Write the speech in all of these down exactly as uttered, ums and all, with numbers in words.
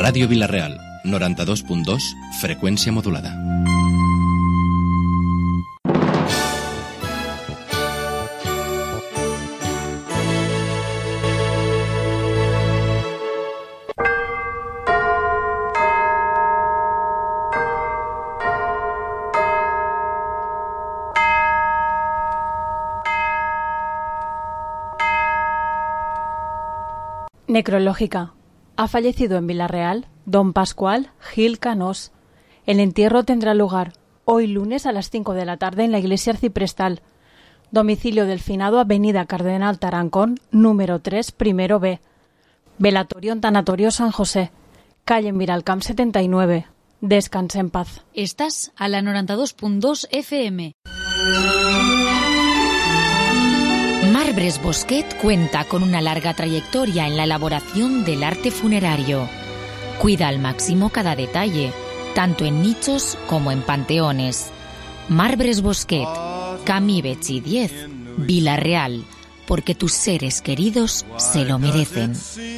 Ràdio Vila-real, noranta-dos punt dos, freqüència modulada. Necrológica. Ha fallecido en Vila-real don Pascual Gil Canós. El entierro tendrá lugar hoy lunes a las cinco de la tarde en la iglesia arciprestal. Domicilio del finado, avenida Cardenal Tarancón, número tres, primero B. Velatorio en Tanatorio San José, calle Miralcamp setenta y nueve. Descanse en paz. Estás a la noranta-dos punt dos F M. Marbres Bosquet cuenta con una larga trayectoria en la elaboración del arte funerario. Cuida al máximo cada detalle, tanto en nichos como en panteones. Marbres Bosquet, Camí Betxí diez, Vila-real, porque tus seres queridos se lo merecen.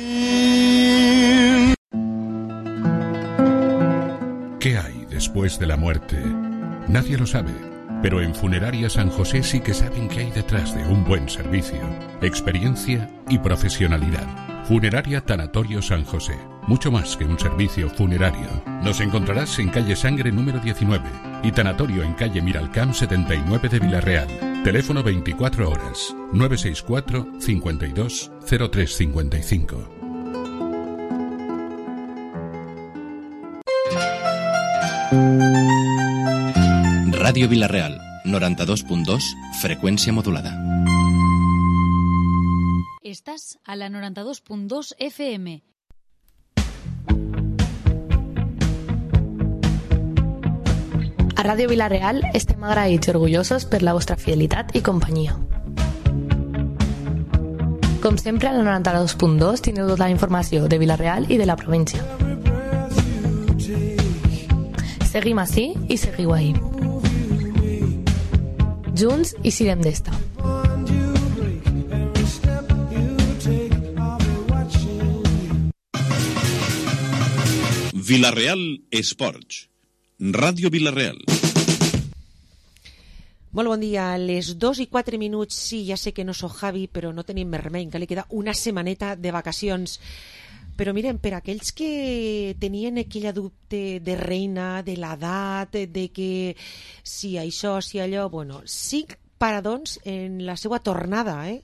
¿Qué hay después de la muerte? Nadie lo sabe. Pero en Funeraria San José sí que saben qué hay detrás de un buen servicio, experiencia y profesionalidad. Funeraria Tanatorio San José, mucho más que un servicio funerario. Nos encontrarás en calle Sangre número diecinueve y Tanatorio en calle Miralcamp setenta y nueve de Vila-real. Teléfono veinticuatro horas, nueve seis cuatro, cincuenta y dos, cero tres cincuenta y cinco. Ràdio Vila-real, noranta-dos punt dos, freqüència modulada. Estás a la noranta-dos punt dos F M. A Ràdio Vila-real estem agraïts i orgullosos per la vostra fidelitat i companyia. Com sempre, a la noranta-dos punt dos teniu tota la informació de Vila-real i de la província. Seguim ací i seguiu ahí. Junts i sirem d'esta. Vila-real Esports. Ràdio Vila-real. Molt bon dia, a les dos i quatre minuts. Sí, ja sé que no sóc Javi, però no tenim més remei, que li queda una setmaneta de vacacions. Però miren, per aquells que tenien aquella dubte de Reina, de l'edat, de que si això, si allò... Bueno, cinc paradons en la seva tornada, eh?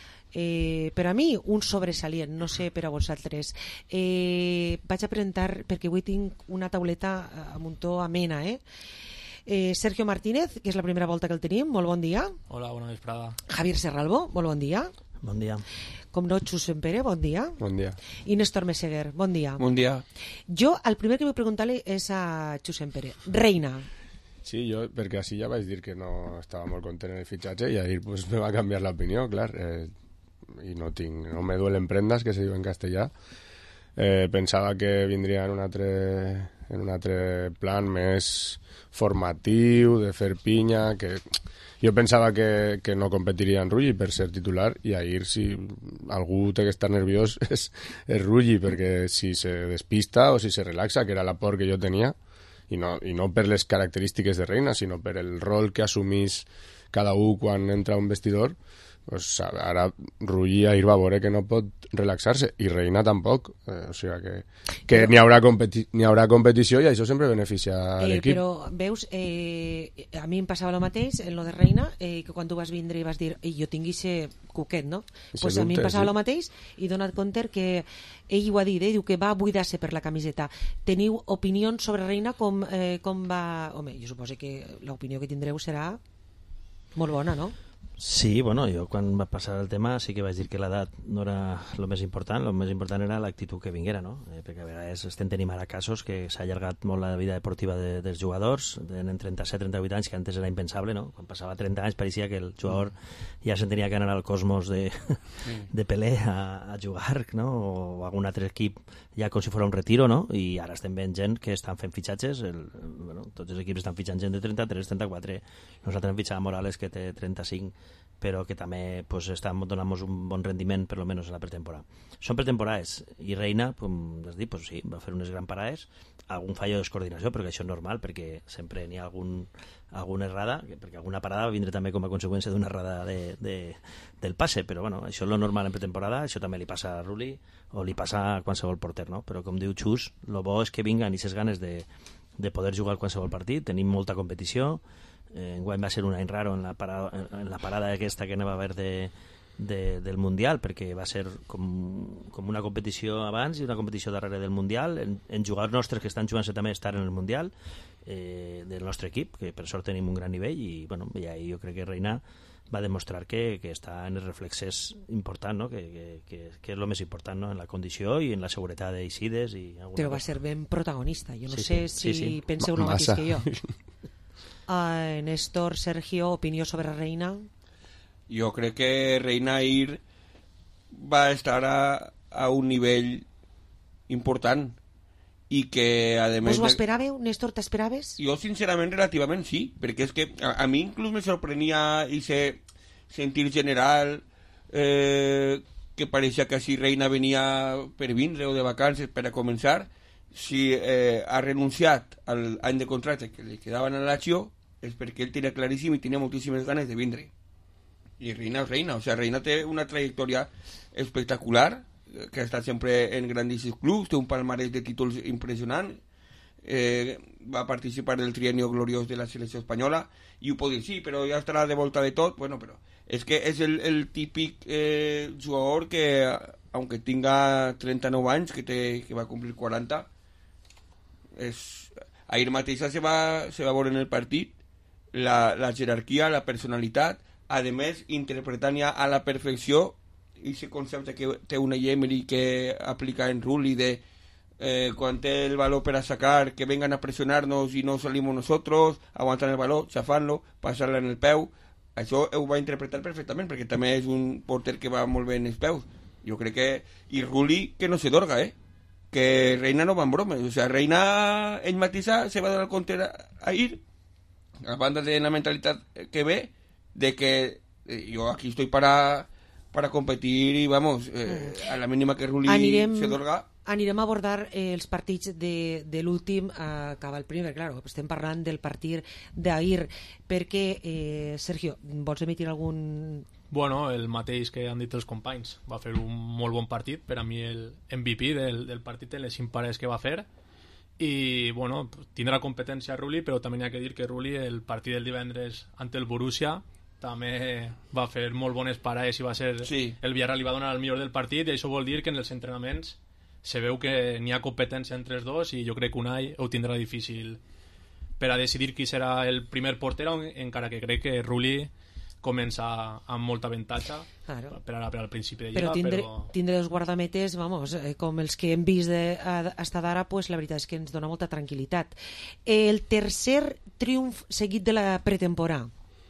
Eh, per a mi, un sobresalient, no sé per a vosaltres. Eh, vaig a presentar, perquè avui tinc una tauleta amb un to amena, eh? Eh, Sergio Martínez, que és la primera volta que el tenim, molt bon dia. Hola, bona vesprada. Javier Serralbo, molt bon dia. Bon dia. Com no, Xus Empere, bon dia. Bon dia. I Néstor Meseguer, bon dia. Bon dia. Jo, el primer que vull preguntar-li és a Xus Empere. Reina. Sí, jo, perquè així ja vaig dir que no estava molt content en el fitxatge i ahir pues, me va canviar l'opinió, clar. Eh, I no tinc, no me duelen prendas, que se diu en castellà. Eh, pensava que vindria en un altre, en un altre plan més formatiu, de fer pinya, que... Jo pensava que, que no competiria en Rulli per ser titular i ahir si algú té que estar nerviós és, és Rulli, perquè si se despista o si se relaxa, que era la por que jo tenia, i no, i no per les característiques de Reina, sinó per el rol que assumís cada un quan entra a un vestidor, pues ara Rulli ahir va veure que no pot relaxar-se i Reina tampoc, eh, o sigui que, que però, n'hi haurà, competi n'hi haurà competició i això sempre beneficia eh, l'equip. Però veus, eh, a mi em passava el mateix en lo de Reina, eh, que quan tu vas vindre i vas dir jo tinc ixe cuquet, no? Pues dubte, a mi em passava sí. el mateix i donat compte que ell ho ha dit, eh, diu que va buidar-se per la camiseta. Teniu opinions sobre Reina com, eh, com va... Home, jo suposo que l'opinió que tindreu serà molt bona, no? Sí, bueno, jo quan va passar el tema sí que vaig dir que l'edat no era el més important, el més important era l'actitud que vinguera, no? Eh, perquè a vegades estem tenint ara casos que s'ha allargat molt la vida deportiva de, dels jugadors, tenen trenta-set trenta vuit anys, que antes era impensable, no? Quan passava trenta anys pareixia que el jugador ja se'n tenia que anar al Cosmos de, de Pelé a, a jugar, no? O a algun altre equip ja com si fos un retiro, no? I ara estem veient gent que estan fent fitxatges, el, bueno, tots els equips estan fitxant gent de trenta-tres trenta-quatre, nosaltres hem fitxat Morales que té trenta-cinc, però que també pues, està donant un bon rendiment per almenys a la pretemporada. Són pretemporades i Reina, com has dit, pues, sí, va fer unes grans parades, algun fallo de descoordinació, però que això és normal perquè sempre n'hi ha algun, alguna errada, perquè alguna parada va vindre també com a conseqüència d'una errada de, de, del passe, però bueno, això és lo normal en pretemporada, això també li passa a Rulli o li passa a qualsevol porter, no? Però com diu Xus, el bo és que vinguen aquestes ganes de, de poder jugar qualsevol partit, tenim molta competició. Eh, enguany va ser un any raro en la parada, en la parada aquesta que anava a haver de, de, del Mundial, perquè va ser com, com una competició abans i una competició darrere del Mundial, en, en jugadors nostres que estan jugant-se també estar en el Mundial, eh, del nostre equip, que per sort tenim un gran nivell, i bueno, ja, jo crec que Reina va demostrar que, que està en els reflexes important, no? que, que, que, que és el més important, no? En la condició i en la seguretat d'eixides. Però va ser ben protagonista, jo no sí, sé sí, si sí, sí. penseu el mateix que jo. Uh, Néstor, Sergio, opinió sobre Reina? Jo crec que Reina ahir va estar a, a un nivell important i que a més... Vos ho esperàveu? Néstor, t'esperaves? Jo sincerament relativament sí, perquè és que a, a mi inclús me sorprenia ese sentir general eh, que pareixia que si Reina venia per vindre o de vacances per a començar. Si eh, ha renunciat al any de contracte que li quedaven a l'acció és perquè ell tenia claríssim i tenia moltíssimes ganes de vindre. I Reina és Reina, o sigui, Reina té una trajectòria espectacular, que ha estat sempre en grandíssims clubs, té un palmarès de títols impressionant, eh, va participar del trienio gloriós de la selecció espanyola, i ho pot dir, sí, però ja estarà de volta de tot. Bueno, però és que és el, el típic eh, jugador que, aunque tinga trenta-nou anys, que, té, que va complir quaranta, és, ahir mateix se va, se va veure en el partit la, la jerarquia, la personalitat, a més interpretant ja a la perfecció aquest concepte que té una Emery que aplica en Rulli de eh, quan té el valor per a sacar, que vengan a presionar-nos i no salimos nosotros, aguantant el valor, xafant-lo, passar-la en el peu. Això ho va interpretar perfectament perquè també és un porter que va molt bé en els peus. Jo crec que... I Rulli que no se dorga, eh? Que Reina no va en bromes, o sea, Reina ell mateixa se va donar compte ahir, a banda de la mentalitat que ve, de que eh, yo aquí estoy para, para competir y vamos, eh, a la mínima que Rulli anirem, se dorga... Anirem a abordar eh, els partits de, de l'últim a acabar el primer, claro, estem parlant del partit d'ahir, perquè, eh, Sergio, vols emitir algun... Bueno, el mateix que han dit els companys. Va fer un molt bon partit, per a mi el M V P del, del partit en les cinc parades que va fer. I, bueno, tindrà competència Rulli, però també hi ha que dir que Rulli, el partit del divendres ante el Borussia, també va fer molt bones parades i va ser... Sí. El Villarreal li va donar el millor del partit, i això vol dir que en els entrenaments se veu que n'hi ha competència entre els dos, i jo crec que Unai ho tindrà difícil per a decidir qui serà el primer porter, encara que crec que Rulli comença amb molta avantatge, claro, per ara per al principi de lliga, però tindre, però... tindre els guardametes, vamos, eh, com els que hem vist de, a, hasta d'ara, pues, la veritat és que ens dona molta tranquil·litat. El tercer triomf seguit de la pretemporada.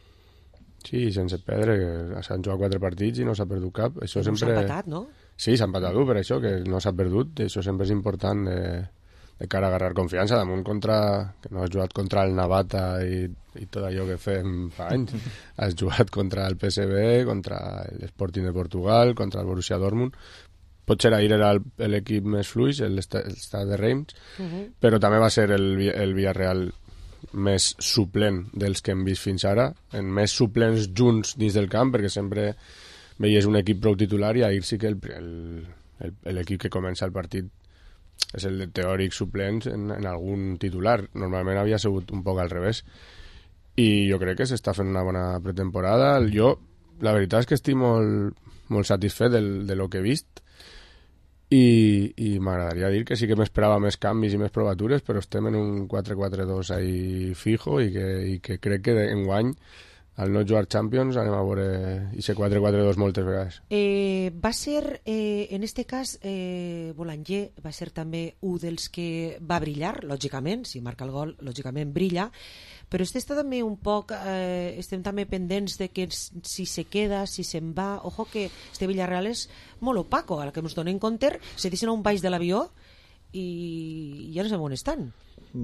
Sí, sense perdre, s'han jugat quatre partits i no s'ha perdut cap. Això no sempre... s'ha empatat, no? Sí, s'ha empatat per això, que no s'ha perdut. Això sempre és important de, de cara a agarrar confiança. Damunt contra... que no has jugat contra el Navata i, i tot allò que fem fa anys. Has jugat contra el P S V, contra l'Sporting de Portugal, contra el Borussia Dortmund. Potser ahir era l'equip més fluix, l'Stade de Reims, uh -huh. però també va ser el, el Villarreal més suplent dels que hem vist fins ara, en més suplents junts dins del camp, perquè sempre veies un equip prou titular, i ahir sí que l'equip que comença el partit és el de teòrics suplents en, en algun titular. Normalment havia sigut un poc al revés, i jo crec que s'està fent una bona pretemporada. Jo, la veritat és que estic molt, molt satisfet del, de lo que he vist, i, i m'agradaria dir que sí que m'esperava més canvis i més provatures, però estem en un quatre quatre dos ahí fijo, i que, i que crec que enguany, al no jugar Champions, anem a veure aquest quatre quatre dos moltes vegades. Eh, va ser, eh, en este cas, eh, Boulanger va ser també un dels que va brillar, lògicament, si marca el gol, lògicament brilla, però este està també un poc, eh, estem també pendents de que si se queda, si se'n va, ojo que este Villarreal és molt opaco, a la que ens donem compte, se deixen a un baix de l'avió i ja no sabem on estan.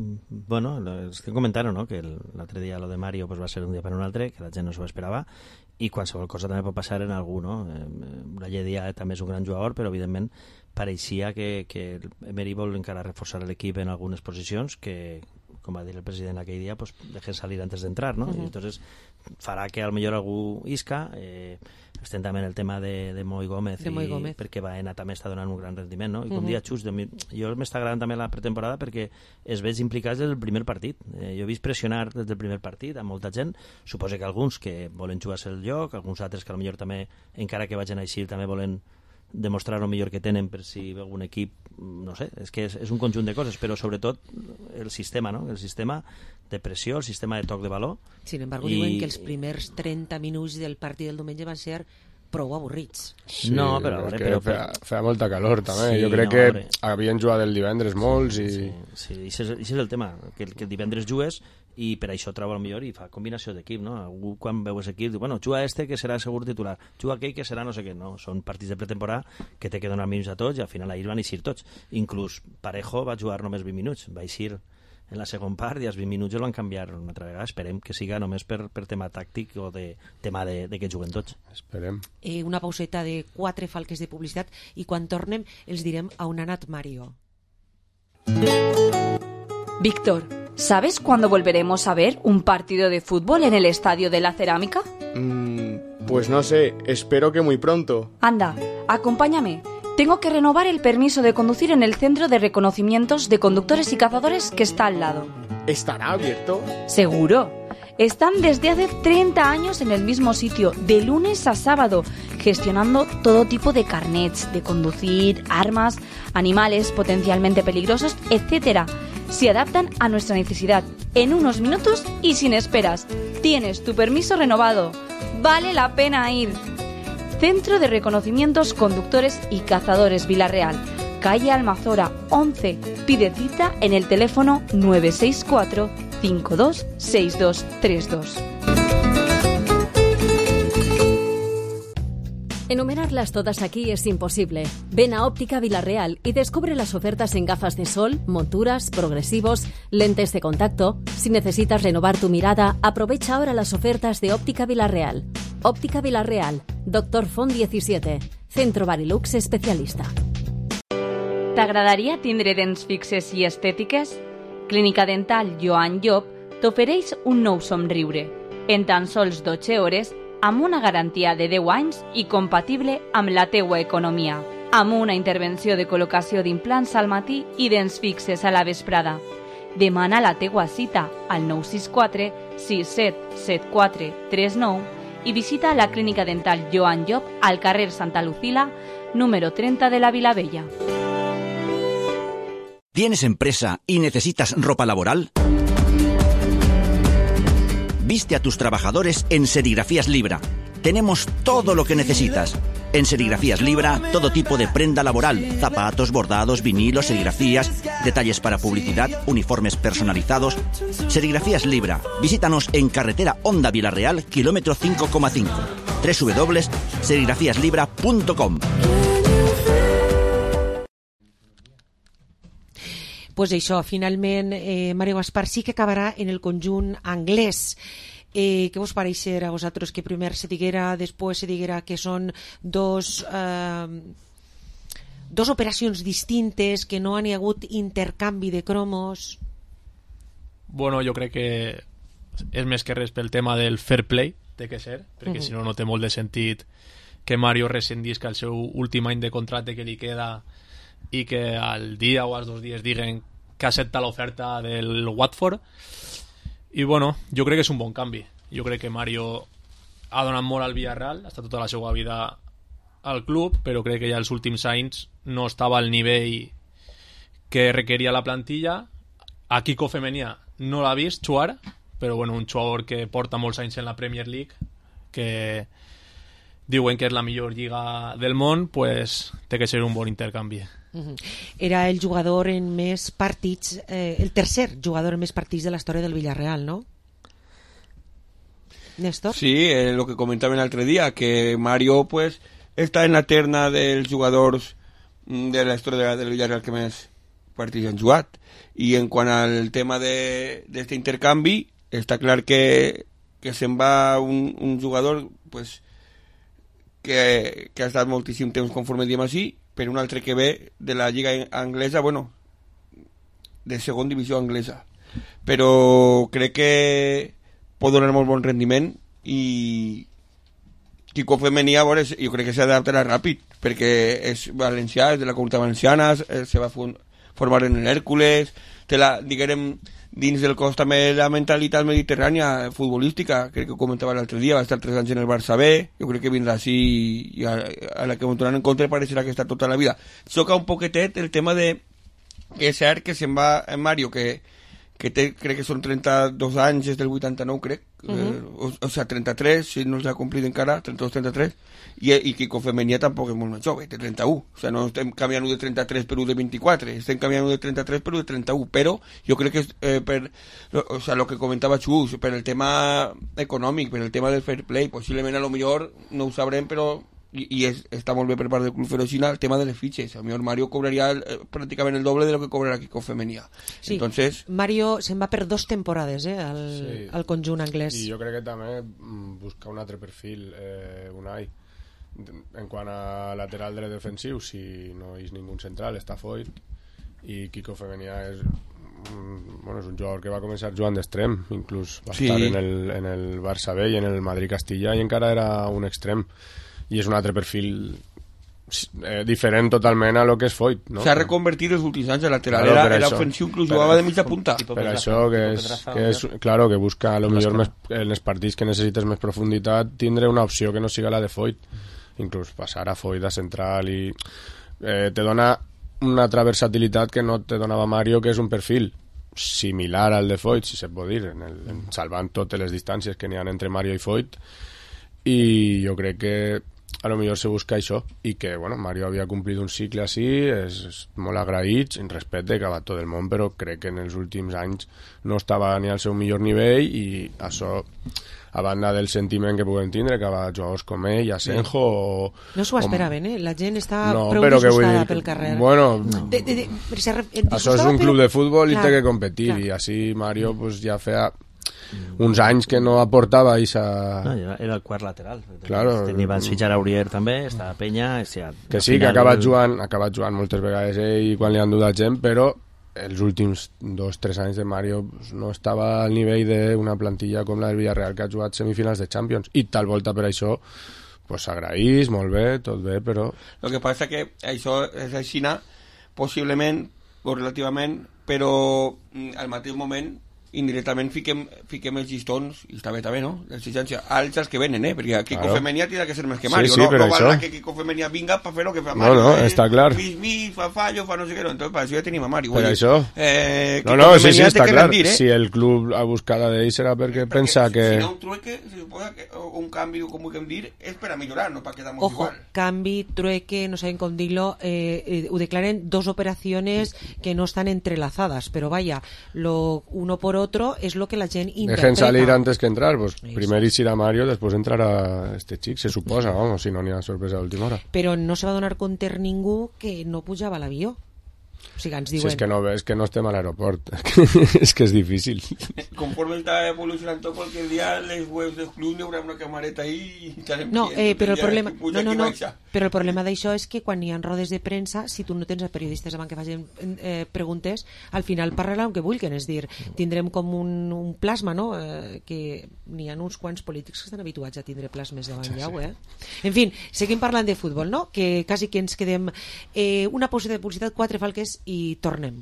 Bueno, estem comentant, no?, que l'altre dia lo de Mario pues, va ser un dia per un altre, que la gent no s'ho esperava, i qualsevol cosa també pot passar en algú, no? Braille Díaz també és un gran jugador, però evidentment pareixia que, que Emery vol encara reforçar l'equip en algunes posicions que, com va dir el president aquell dia, pues dejen salir antes de entrar, ¿no? Uh-huh. Y entonces farà que al millor algú isca. Eh, estem també en el tema de, de Moi Gómez, de Moi i, Gómez, perquè Baena també està donant un gran rendiment, no? I com uh-huh. dia Xus, jo m'està agradant també la pretemporada perquè es veig implicats des del primer partit. Eh, jo he vist pressionar des del primer partit a molta gent, suposo que alguns que volen jugar-se el lloc, alguns altres que potser també, encara que vagin així, també volen demostrar el millor que tenen per si algun equip, no sé, és que és, és un conjunt de coses, però sobretot el sistema, no? El sistema de pressió, el sistema de toc de valor. Sin embargo, I... diuen que els primers trenta minuts del partit del diumenge van ser prou avorrits. Sí, no, però, és veure, que però, feia, feia molta calor també, sí, jo crec no, que veure. havien jugat el divendres molts i... Sí, sí, i això és el tema, que, que el divendres jugues i per això troba el millor i fa combinació d'equip, no? Algú quan veu aquest equip diu, bueno, juga este que serà segur titular, juga aquell que serà no sé què, no? Són partits de pretemporada que té que donar minuts a tots i al final ahir van eixir tots. Inclús Parejo va jugar només vint minuts, va eixir en la segona part i als vint minuts el van canviar una altra vegada. Esperem que siga només per, per tema tàctic o de tema de, de que juguen tots. Esperem. Eh, una pauseta de quatre falques de publicitat i quan tornem els direm a on ha anat Mario. Víctor, ¿sabes cuándo volveremos a ver un partido de fútbol en el Estadio de la Cerámica? Mm, pues no sé, espero que muy pronto. Anda, acompáñame. Tengo que renovar el permiso de conducir en el Centro de Reconocimientos de Conductores y Cazadores que está al lado. ¿Estará abierto? Seguro. Están desde hace treinta años en el mismo sitio, de lunes a sábado, gestionando todo tipo de carnets de conducir, armas, animales potencialmente peligrosos, etcétera. Se adaptan a nuestra necesidad en unos minutos y sin esperas. Tienes tu permiso renovado. Vale la pena ir. Centro de Reconocimientos Conductores y Cazadores Vilarreal, calle Almazora once. Pide cita en el teléfono nueve seis cuatro, cinco dos seis dos tres dos. Enumerarlas todas aquí es imposible. Ven a Óptica Vilarreal y descubre las ofertas en gafas de sol, monturas, progresivos, lentes de contacto. Si necesitas renovar tu mirada, aprovecha ahora las ofertas de Óptica Vilarreal. Óptica Vilarreal, Doctor Font disset, Centro Barilux especialista. T'agradaria tindre dents fixes i estètiques? Clínica Dental Joan Llop t'ofereix un nou somriure en tan sols dotze hores amb una garantia de deu anys i compatible amb la teua economia, amb una intervenció de col·locació d'implants al matí i dents fixes a la vesprada. Demana la teua cita al nou sis quatre, sis set set quatre tres nou i visita la Clínica Dental Joan Llop al carrer Santa Lucila, número treinta de la Vilavella. ¿Tienes empresa y necesitas ropa laboral? Viste a tus trabajadores en Serigrafías Libra. Tenemos todo lo que necesitas. En Serigrafías Libra, todo tipo de prenda laboral, zapatos, bordados, vinilos, serigrafías, detalles para publicidad, uniformes personalizados. Serigrafías Libra. Visítanos en carretera Honda Vilarreal, kilómetro cinco coma cinco. doble u doble u doble u punto serigrafías libra punto com. Pues això, finalment, eh, Mario Gaspar sí que acabarà en el conjunt anglès. Eh, què vos pareixerà a vosaltres que primer se diguera, després se diguera que són dos, eh, dos operacions distintes, que no han hi hagut intercanvi de cromos? Bueno, jo crec que és més que res pel tema del fair play, té que ser, perquè uh-huh. si no, no té molt de sentit que Mario rescindisca el seu últim any de contracte que li queda i que al dia o als dos dies diguen que accepta l'oferta del Watford. I bueno, jo crec que és un bon canvi. Jo crec que Mario ha donat molt al Villarreal, ha estat tota la seva vida al club, però crec que ja els últims anys no estava al nivell que requeria la plantilla. A Kiko Femenia no l'ha vist jugar, però bueno, un jugador que porta molts anys en la Premier League, que diuen que és la millor lliga del món, pues té que ser un bon intercanvi. Uh-huh. Era el jugador en més partits, eh, el tercer jugador en més partits de la història del Villarreal, ¿no? Néstor? Sí, eh, lo que comentaba el otro día, que Mario pues está en la terna dels jugadors de la història del Villarreal que més partits han jugat. I en quant al tema d'aquest intercanvi, està clar que que se'n va un, un jugador pues, que, que ha estat moltíssim temps, conforme diem així, per un altre que ve de la lliga anglesa, bueno, de segon divisió anglesa. Però crec que pot donar molt bon rendiment i Quico Femení, a veure, jo crec que s'adaptarà ràpid, perquè és valencià, és de la Comunitat Valenciana, se va formar en l'Hèrcules, té la, diguem, dins del cos també la mentalitat mediterrània futbolística, crec que ho comentava l'altre dia, va estar tres anys en el Barça B, jo crec que vindrà així i a, a la que m'ho donaran en compte pareixerà que està tota la vida. Xoca un poquetet el tema de que és cert que se'n va en Mario, que, que té, crec que són trenta-dos anys, és del vuitanta-nou, crec, uh-huh. eh, o, o sigui, trenta-tres, si no s'ha complit encara, trenta-dos trenta-tres, i, i Quico Femení tampoc és molt més jove, té trenta-u, o sigui, no estem canviant de trenta-tres per un de vint-i-quatre, estem canviant de trenta-tres per un de trenta-u, però jo crec que és eh, per, o sigui, el que comentava Xus, per el tema econòmic, per el tema del fair play, possiblement a lo millor no ho sabrem, però i, i és, està molt bé per part del Club Ferocina el tema de les fitxes, a mi Mario cobraria el, pràcticament el doble de lo que cobrarà Quico Femení. Sí, entonces Mario se'n va per dos temporades eh, al, sí. al conjunt anglès. I jo crec que també busca un altre perfil, eh, Unai, en quant a lateral dret defensiu, si no és ningú central, està Foyt, i Quico Femení és bueno, és un jugador que va començar jugant d'extrem, inclús va sí. estar en el, en el Barça B i en el Madrid-Castilla i encara era un extrem, i és un altre perfil eh, diferent totalment a lo que és Foyt, no? S'ha reconvertit els últims anys a lateral, claro, era, era ofensiu, inclús jugava de mitja punta. Per això que és, que és claro, que busca a lo millor més, en els partits que necessites més profunditat tindre una opció que no siga la de Foyt, inclús passar a Foyt a central i eh, te dona una altra versatilitat que no te donava Mario, que és un perfil similar al de Foyt, si se pot dir, en el, en, salvant totes les distàncies que n'hi ha entre Mario i Foyt, i jo crec que a lo millor se busca això, i que bueno, Mario havia complit un cicle així, és, és molt agraït, en respecte que va tot el món, però crec que en els últims anys no estava ni al seu millor nivell, i això a banda del sentiment que puguem tindre que va jugadors com ell, Asenjo o, no s'ho esperaven, eh? La gent està no, prou disgustada dir, pel carrer bueno, no. de, de, de, això és un club de futbol clar, i té que competir clar. I així Mario pues, ja feia uns anys que no aportava esa... no, era el quart lateral claro, tenia van fitxar a Aurier també, estava a Penya o sigui, que sí, final... que ha acabat jugant, ha acabat jugant moltes vegades ell quan li han dudat gent, però els últims dos o tres anys de Mario pues, no estava al nivell d'una plantilla com la del Villarreal que ha jugat semifinals de Champions, i tal volta per això pues, s'agraís, molt bé, tot bé, però... El que passa que això és així, possiblement o relativament, però al mateix moment indirectament fiquem, fiquem els llistons i està bé també, no? L'exigència als que venen, eh? Perquè Quico claro. Femení tindrà que ser més que Mario, sí, sí, no, no val això... que Quico Femení vinga per fer el que fa Mario, no, no, eh? està clar mis, mis, fa fallo, fa no sé què, no. Entonces per això ja tenim a Mario per dir, això eh, no, no, sí, sí, està clar rendir, eh? si el club ha buscat a d'ell serà perquè, perquè pensa que si no un trueque, si suposa que un canvi, com vulguem dir, és per a millorar, no per quedar-nos igual. Canvi, trueque, no saben com dir-lo, eh, eh, ho declaren dos operaciones que no están entrelazadas, pero vaya, lo uno por otro es lo que la gent interpreta. Salir antes que entrar, pues sí, primer sí. irà Mario, després entrarà este xic, se suposa, vamos, si no n'hi ha sorpresa a última hora. Però no se va donar compte ningú que no pujava a l'avió. O sigui, ens diuen... Si és que no, és que no estem a l'aeroport, és que és difícil. Conforme està evolucionant tot, qualque dia les webs del club hi haurà una camareta ahí i estarem no, eh, però el problema no, no, no, baixa. Però el problema d'això és que quan hi ha rodes de premsa, si tu no tens a periodistes davant que facin eh, preguntes, al final parlarà el que vulguin, és dir, tindrem com un, un plasma, no? Eh, que n'hi ha uns quants polítics que estan habituats a tindre plasmes davant sí, llau, eh? En fi, seguim parlant de futbol, no? Que quasi que ens quedem eh, una pausa de publicitat, quatre falques i tornem.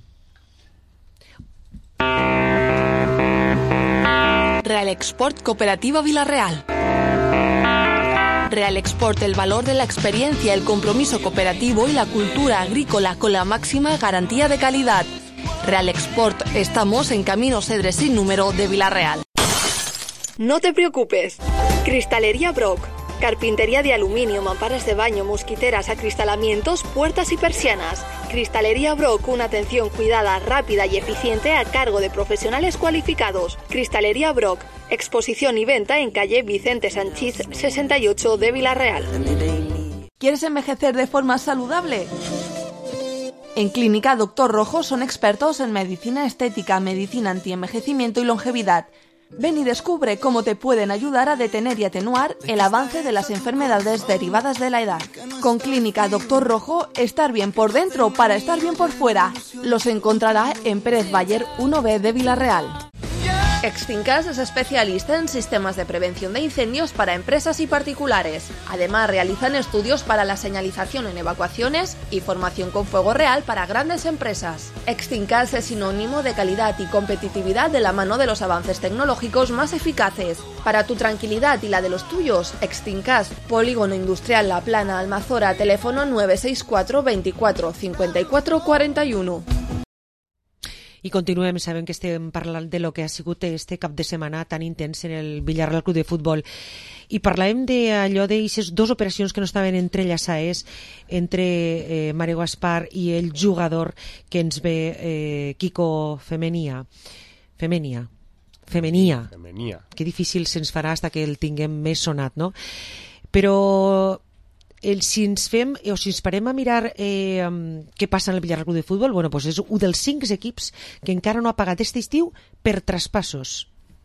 Real Export Cooperativa Villarreal. Real Export, el valor de la experiencia, el compromiso cooperativo y la cultura agrícola con la máxima garantía de calidad. Real Export, estamos en Camino Cedres sin número de Villarreal. No te preocupes. Cristalería Brock. Carpintería de aluminio, mamparas de baño, mosquiteras, acristalamientos, puertas y persianas. Cristalería Brock, una atención cuidada, rápida y eficiente a cargo de profesionales cualificados. Cristalería Brock, exposición y venta en calle Vicente Sanchís sesenta y ocho de Villarreal. ¿Quieres envejecer de forma saludable? En Clínica Doctor Rojo son expertos en medicina estética, medicina antienvejecimiento y longevidad. Ven y descubre cómo te pueden ayudar a detener y atenuar el avance de las enfermedades derivadas de la edad. Con Clínica Doctor Rojo, estar bien por dentro para estar bien por fuera. Los encontrará en Pérez Bayer uno B de Villarreal. Extincas es especialista en sistemas de prevención de incendios para empresas y particulares. Además, realizan estudios para la señalización en evacuaciones y formación con fuego real para grandes empresas. Extincas es sinónimo de calidad y competitividad de la mano de los avances tecnológicos más eficaces. Para tu tranquilidad y la de los tuyos, Extincas, Polígono Industrial La Plana, Almazora, teléfono nueve seis cuatro veinticuatro cincuenta y cuatro cuarenta y uno. I continuem, sabem que estem parlant de lo que ha sigut este cap de setmana tan intens en el Villarreal Club de Futbol. I parlàvem d'allò d'aixes dues operacions que no estaven entrellaçades entre eh, Mario Gaspar i el jugador que ens ve eh, Kiko Femenia. Femenia. Femenia. Femenia. Que difícil se'ns farà hasta que el tinguem més sonat, no? Però el, si ens fem o si ens parem a mirar eh, què passa en el Villarreal Club de Futbol, bueno, pues és un dels cinc equips que encara no ha pagat aquest estiu per traspassos.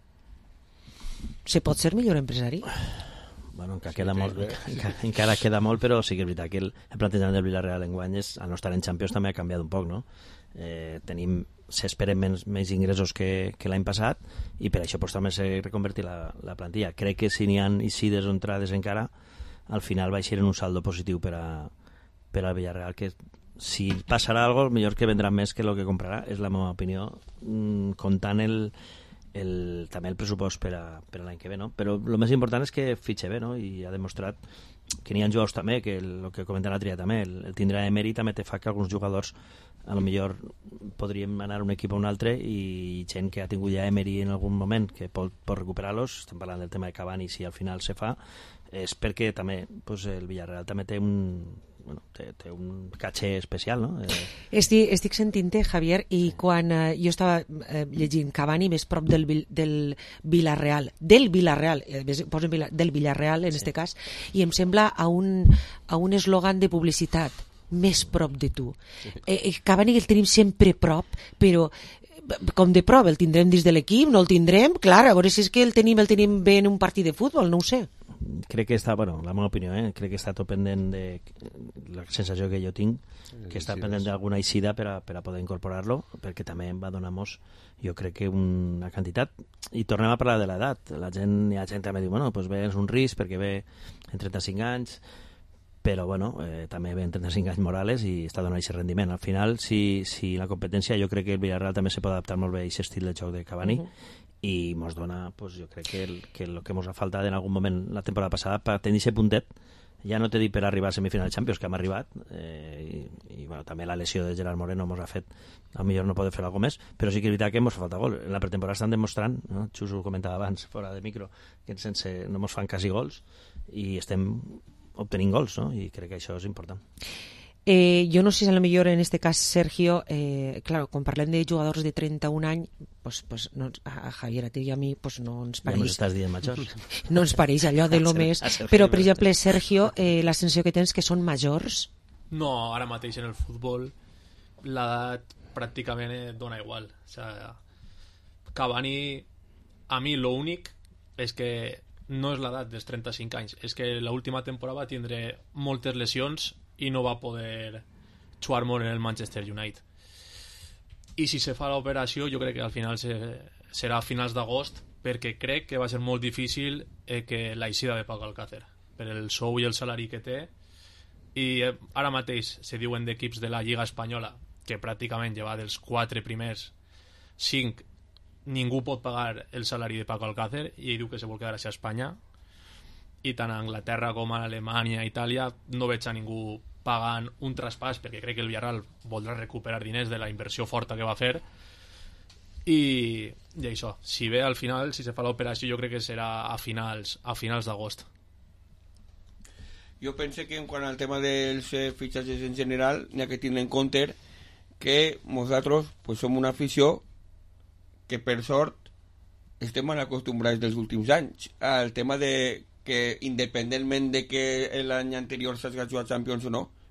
Se pot ser millor empresari? Bueno, encara queda molt, encara, encara queda molt, però sí que és veritat que el, el plantejament del Villarreal enguany és, al no estar en Champions també ha canviat un poc, no? Eh, tenim, s'esperen menys, menys ingressos que, que l'any passat i per això pues, també s'ha reconvertit la, la plantilla. Crec que si n'hi ha eixides o entrades encara, al final va eixir en un saldo positiu per a, per al Villarreal, que si passarà alguna cosa, millor que vendrà més que el que comprarà, és la meva opinió, mm, comptant el, el, també el pressupost per a, per a l'any que ve, no? Però el més important és que fitxe bé, no? I ha demostrat que n'hi ha jugadors també, que el, el que comenta l'Adrià també, el, el tindre Emery també te fa que alguns jugadors a lo millor podríem anar un equip a un altre i gent que ha tingut ja Emery en algun moment que pot, pot recuperar-los, estem parlant del tema de Cavani, si al final se fa, és perquè també pues, el Villarreal també té un, bueno, té, té un caché especial, no? Eh... Estic, estic sentint-te, Javier, i quan eh, jo estava eh, llegint Cavani més prop del, del Villarreal, del Villarreal, eh, posen Vila, del Villarreal en sí. este cas, i em sembla a un, a un eslògan de publicitat, més prop de tu. Sí. Eh, Cavani el tenim sempre prop, però com de prop, el tindrem dins de l'equip, no el tindrem? Clar, a veure si és que el tenim, el tenim bé en un partit de futbol, no ho sé. Crec que està, bueno, la meva opinió, eh? crec que està tot pendent de la sensació que jo tinc, que està pendent d'alguna eixida per a, per a poder incorporar-lo, perquè també em va donar mos, jo crec que una quantitat, i tornem a parlar de l'edat, la gent, hi ha gent que me diu, bueno, pues ve, és un risc perquè ve en trenta-cinc anys, però bueno, eh, també ve en trenta-cinc anys Morales i està donant aquest rendiment. Al final, si, si la competència, jo crec que el Villarreal també se pot adaptar molt bé a aquest estil de joc de Cavani, uh -huh. i mos dona, pues, jo crec que el que, lo que mos ha faltat en algun moment la temporada passada per tenir aquest puntet, ja no t'he dit per arribar a semifinal de Champions, que hem arribat, eh, i, i bueno, també la lesió de Gerard Moreno mos ha fet, a millor no poder fer alguna més, però sí que és veritat que mos falta gol. En la pretemporada estan demostrant, no? Xus ho comentava abans, fora de micro, que sense, no mos fan quasi gols, i estem obtenint gols, no? I crec que això és important. Eh, jo no sé si a lo millor en este cas Sergio, eh, claro, quan parlem de jugadors de trenta-un anys, pues, pues no, a Javier, a ti i a mi pues no ens pareix, ja m'estàs dient majors, no ens pareix allò de lo més, però per exemple Sergio, eh, la sensació que tens que són majors? No, ara mateix en el futbol l'edat pràcticament et dona igual, o sea, Cavani a mi lo únic és que no és l'edat dels trenta-cinc anys, és que l'última temporada va tindre moltes lesions i no va poder jugar molt en el Manchester United. I si se fa l'operació, jo crec que al final se, serà a finals d'agost, perquè crec que va ser molt difícil eh, que la eixida de Paco Alcácer, per el sou i el salari que té. I eh, ara mateix se diuen d'equips de la Lliga Espanyola que pràcticament lleva dels quatre primers cinc ningú pot pagar el salari de Paco Alcácer i ell diu que se vol quedar a Espanya, i tant a Anglaterra com a Alemanya i Itàlia no veig a ningú pagant un traspàs, perquè crec que el Villarreal voldrà recuperar diners de la inversió forta que va fer, i, i això, si ve al final, si se fa l'operació, jo crec que serà a finals a finals d'agost. Jo penso que en quant al tema dels eh, fitxatges en general, n'hi ha que tindre en compte que nosaltres pues, som una afició que per sort estem mal acostumbrats dels últims anys al tema de que independentment de que l'any anterior s'hagi jugat Champions o no,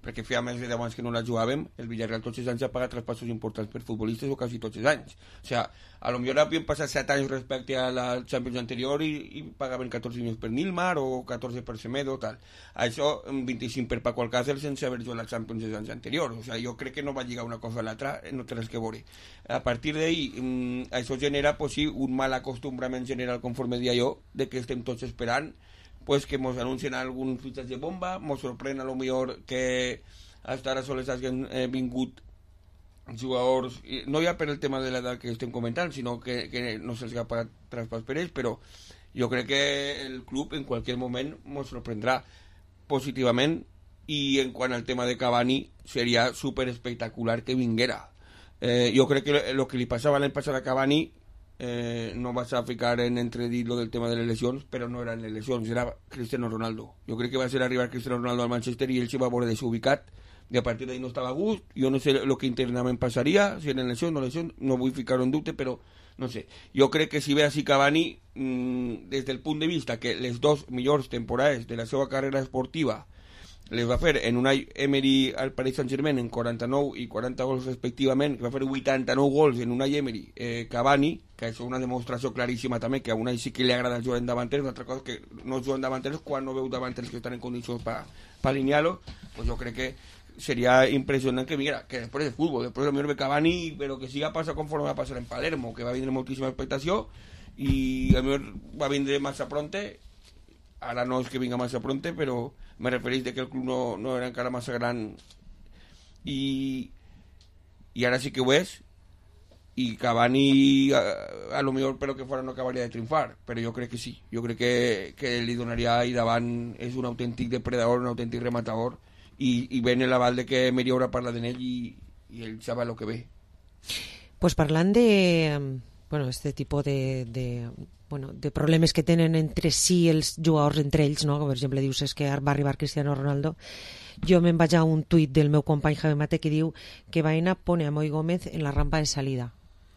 perquè feia més de deu anys que no la jugàvem, el Villarreal tots els anys ha pagat traspassos importants per futbolistes o quasi tots els anys. O sigui, a lo millor havien passat set anys respecte a la Champions anterior i, i pagaven catorze milions per Nilmar o catorze per Semedo, tal. Això, vint-i-cinc per Paco Alcácer sense haver jugat la Champions els anys anteriors. O sigui, jo crec que no va lligar una cosa a l'altra, no té res que veure. A partir d'ahí, mm, això genera, pues sí, un mal acostumbrament general, conforme dia jo, de que estem tots esperant pues que mos anuncien algun fitxatge bomba, mos sorprèn a lo millor que hasta ara sols hagin eh, vingut jugadors, no ja per el tema de l'edat que estem comentant, sinó que, que no se'ls ha pagat traspàs per ells, però jo crec que el club en qualsevol moment mos sorprendrà positivament, i en quant al tema de Cavani seria super espectacular que vinguera. Eh, jo crec que el que li passava l'any passat a Cavani, Eh, no vas a ficar en entredit lo del tema de les lesions, però no eren les lesions, era Cristiano Ronaldo. Jo crec que va ser arribar Cristiano Ronaldo al Manchester i ell se va veure desubicat, i a partir d'ahí no estava a gust. Jo no sé el que internament passaria, si eren lesions o no lesions, no vull ficar-ho en dubte, però no sé. Jo crec que si ve així Cavani, mmm, des del punt de vista que les dos millors temporades de la seva carrera esportiva les va fer en Unai Emery al Paris Saint-Germain en quaranta-nou i quaranta gols respectivament, que va fer vuitanta-nou gols en Unai Emery, eh, Cavani, que és una demostració claríssima també que a Unai sí que li agrada jugar en davanters, una altra cosa que no juga en davanters quan no veu davanters que estan en condicions per pa alinear-lo, pues jo crec que seria impressionant que vinguera, que després de futbol, després de millor ve Cavani, però que siga passa conforme va passar en Palermo, que va vindre moltíssima expectació i a millor va vindre massa pronte. Ara no és que vinga massa pronte, però me refereix de que el club no, no era encara massa gran i, i ara sí que ho és, i Cavani a, a lo millor però que fora no acabaria de triomfar, però jo crec que sí, jo crec que, que li donaria ahí davant, és un autèntic depredador, un autèntic rematador, i, i ven l'aval de que Meri haurà parlat d'ell i, i ell sabe lo que ve. Pues parlant de bueno, este tipus de, de bueno, de problemes que tenen entre si els jugadors entre ells, no? Com per exemple dius és que va arribar Cristiano Ronaldo, jo me'n vaig a un tuit del meu company Javi Mate que diu que Baena pone a Moi Gómez en la rampa de salida.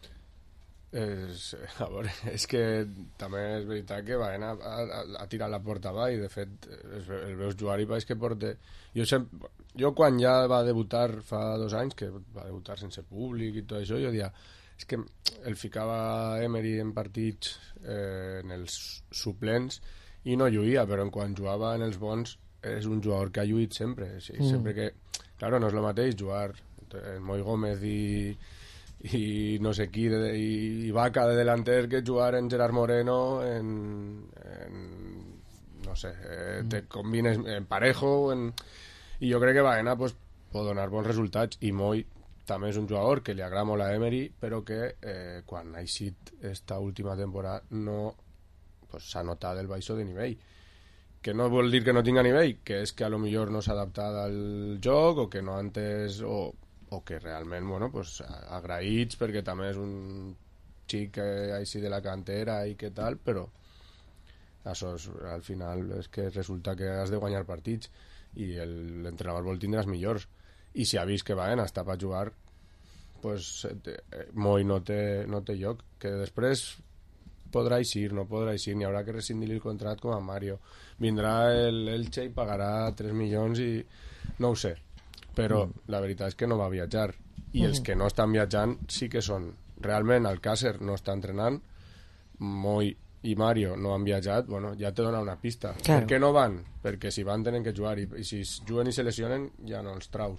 És, a veure, és que també és veritat que Baena ha, ha, ha tirat la porta avall, de fet es, el veus jugar i veus que porta jo, sempre, jo quan ja va debutar fa dos anys, que va debutar sense públic i tot això, jo dia és que el ficava Emery en partits eh, en els suplents i no lluïa, però en quan jugava en els bons és un jugador que ha lluït sempre, sí, mm. sempre que, claro, no és el mateix jugar en Moi Gómez i, i no sé qui de, i, i Vaca de delanter que jugar en Gerard Moreno en, en no sé, eh, te combines en Parejo en, i jo crec que Baena pues, pot donar bons resultats, i Moi també és un jugador que li agrada molt a Emery, però que eh, quan ha eixit esta última temporada no pues, s'ha notat el baixo de nivell, que no vol dir que no tinga nivell, que és que a lo millor no s'ha adaptat al joc o que no ha entès o, o que realment bueno, pues, agraïts perquè també és un xic que així de la cantera i que tal, però això és, al final és que resulta que has de guanyar partits i l'entrenador vol tindre els millors, i si ha vist que Baena està per jugar, pues, eh, Moi no té, no té lloc, que després podrà eixir, no podrà eixir, n'hi haurà que rescindir el contracte com a Mario, vindrà el Elche i pagarà tres milions i no ho sé, però mm. la veritat és que no va viatjar, i mm. els que no estan viatjant sí que són realment Alcácer no està entrenant, Moi i Mario no han viatjat, bueno, ja te dona una pista. Claro. Per què no van? Perquè si van tenen que jugar, i, i si juguen i se lesionen ja no els traus.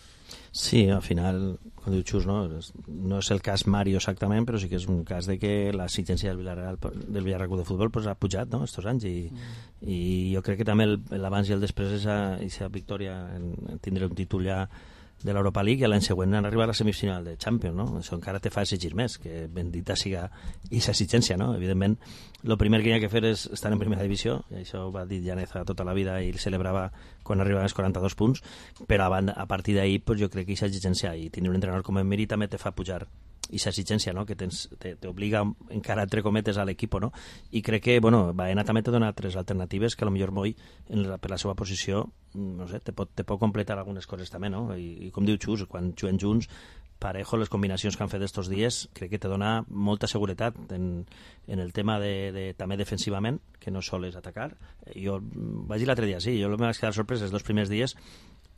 Sí, al final, com diu Xus, no? no és el cas Mario exactament, però sí que és un cas de que la exigència del Villarreal, del Villarreal de Futbol pues, ha pujat, no?, estos anys, i, mm. i jo crec que també l'abans i el després d'aquesta victòria en, en tindre un títol ja de l'Europa League, i l'any següent han arribat a la semifinal de Champions, no? Això encara te fa exigir més, que bendita siga aquesta exigència, no? Evidentment, el primer que hi ha que fer és estar en primera divisió, i això ho va dir Llaneza tota la vida i celebrava quan arribaven els quaranta-dos punts, però a, a partir d'ahir pues, jo crec que aquesta exigència i tenir un entrenador com Emery també te fa pujar aquesta exigència, no? Que t'obliga encara entre cometes a l'equip, no? I crec que, bueno, Baena també te dona tres alternatives que a lo millor Moi, en la, per la seva posició, no sé, te pot, te pot completar algunes coses també, no? I, i com diu Xus, quan juguen junts, Parejo, les combinacions que han fet estos dies, crec que te dona molta seguretat en, en el tema de, de, també defensivament, que no sols atacar. Jo vaig dir l'altre dia, sí, jo m'he quedat sorprès els dos primers dies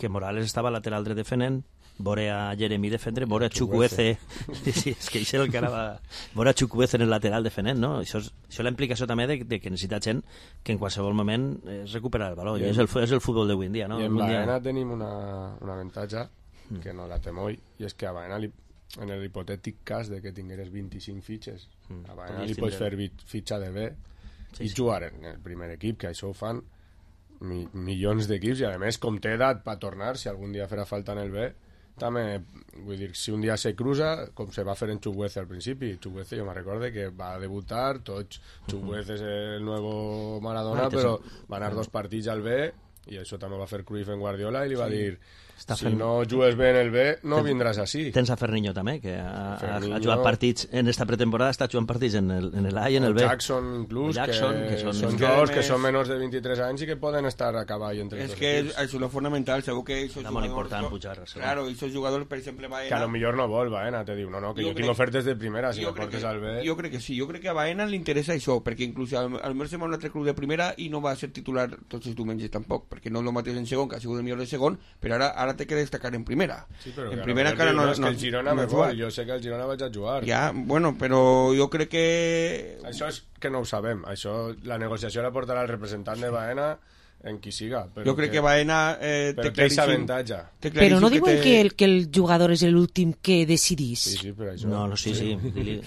que Morales estava lateral dret defendent, veure a Jeremy defendre, veure a Chukwueze, sí, és que això és el que anava, veure a Chukwueze en el lateral defendent, no? Això és, això és la implicació també de, de que necessita gent que en qualsevol moment es recupera el valor, i és el, és el futbol d'avui en dia, no? I en Baena tenim una, una avantatge que no la té molt, i és que a Baena li, en l'hipotètic cas de que tingueres vint-i-cinc fitxes, mm. a Baena li pots fer fitxa de B sí, i sí. jugar en el primer equip, que això ho fan mi, milions d'equips, i a més com té edat per tornar, si algun dia farà falta en el B, també, vull dir, si un dia se cruza, com se va fer en Chukwueze al principi, Chukwueze jo me recorde que va debutar, tots, Chukwueze és el nuevo Maradona, però va anar dos partits al B, i això també va fer Cruyff en Guardiola, i li va sí. dir, Està si fent... no jugues bé en el B, no tens, vindràs així. Tens a Ferniño també, que ha, Ferniño... ha jugat partits en esta pretemporada, està jugant partits en el, en el A i en el B. Jackson, inclús, Jackson, que, que són, són jugadors que, que són menors de vint-i-tres anys i que poden estar a cavall entre els dos equips. És equips. que és, és lo fonamental, segur que això és molt important pujar. Claro, esos jugadors, per exemple, Baena... Que a lo millor no vol, Baena, te diu, no, no, que jo, jo crec... tinc ofertes de primera, si no portes al B... Jo crec que sí, jo crec que a Baena li interessa això, perquè inclús al millor se va un altre club de primera i no va ser titular tots els diumenges tampoc, perquè no el mateix en segon, que ha sigut el millor de segon, però ara, ara té que destacar en primera. Sí, però en que primera no, encara no, no, és que el Girona no, me vol, jo sé que el Girona vaig a jugar. Ja, bueno, però jo crec que... Això és que no ho sabem, això la negociació la portarà el representant de Baena en qui siga. Però jo crec que, que Baena eh, té claríssim avantatge. Però no diuen que, té... que, el, que el jugador és l'últim que decidís. Sí, sí, però això... No, no, sí, sí.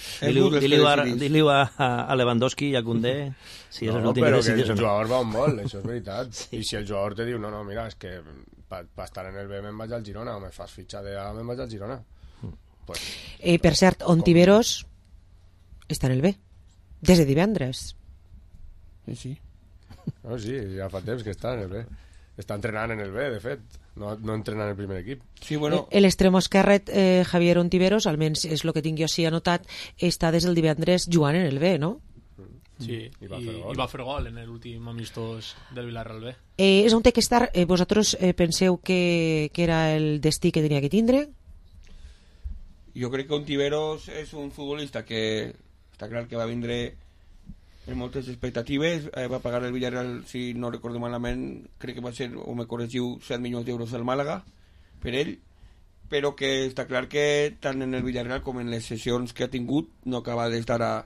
Dili-ho a, a Lewandowski i a Koundé. Sí, no, és però que el jugador va on vol, això és veritat. sí. I si el jugador te diu, no, no, mira, és que per pa estar en el B me'n vaig al Girona, o me fas fitxa de A, me'n vaig al Girona. Mm. Pues, eh, per cert, Ontiveros està en el B, des de divendres. Sí, sí. No, sí, ja fa temps que està en el B. Està entrenant en el B, de fet. No, no entrena en el primer equip. Sí, bueno... L'extremo esquerre, eh, Javier Ontiveros, almenys és el que tinc jo així anotat, està des del divendres jugant en el B, no? Sí, i va, I, i va fer gol en l'últim amistós del Villarreal B. Eh, és on té que estar? Eh, vosaltres eh, penseu que, que era el destí que tenia que tindre? Jo crec que Ontiveros és un futbolista que està clar que va vindre amb moltes expectatives, eh, va pagar el Villarreal, si no recordo malament, crec que va ser, o me corregiu, set milions d'euros al Màlaga per ell, però que està clar que tant en el Villarreal com en les sessions que ha tingut no acaba d'estar a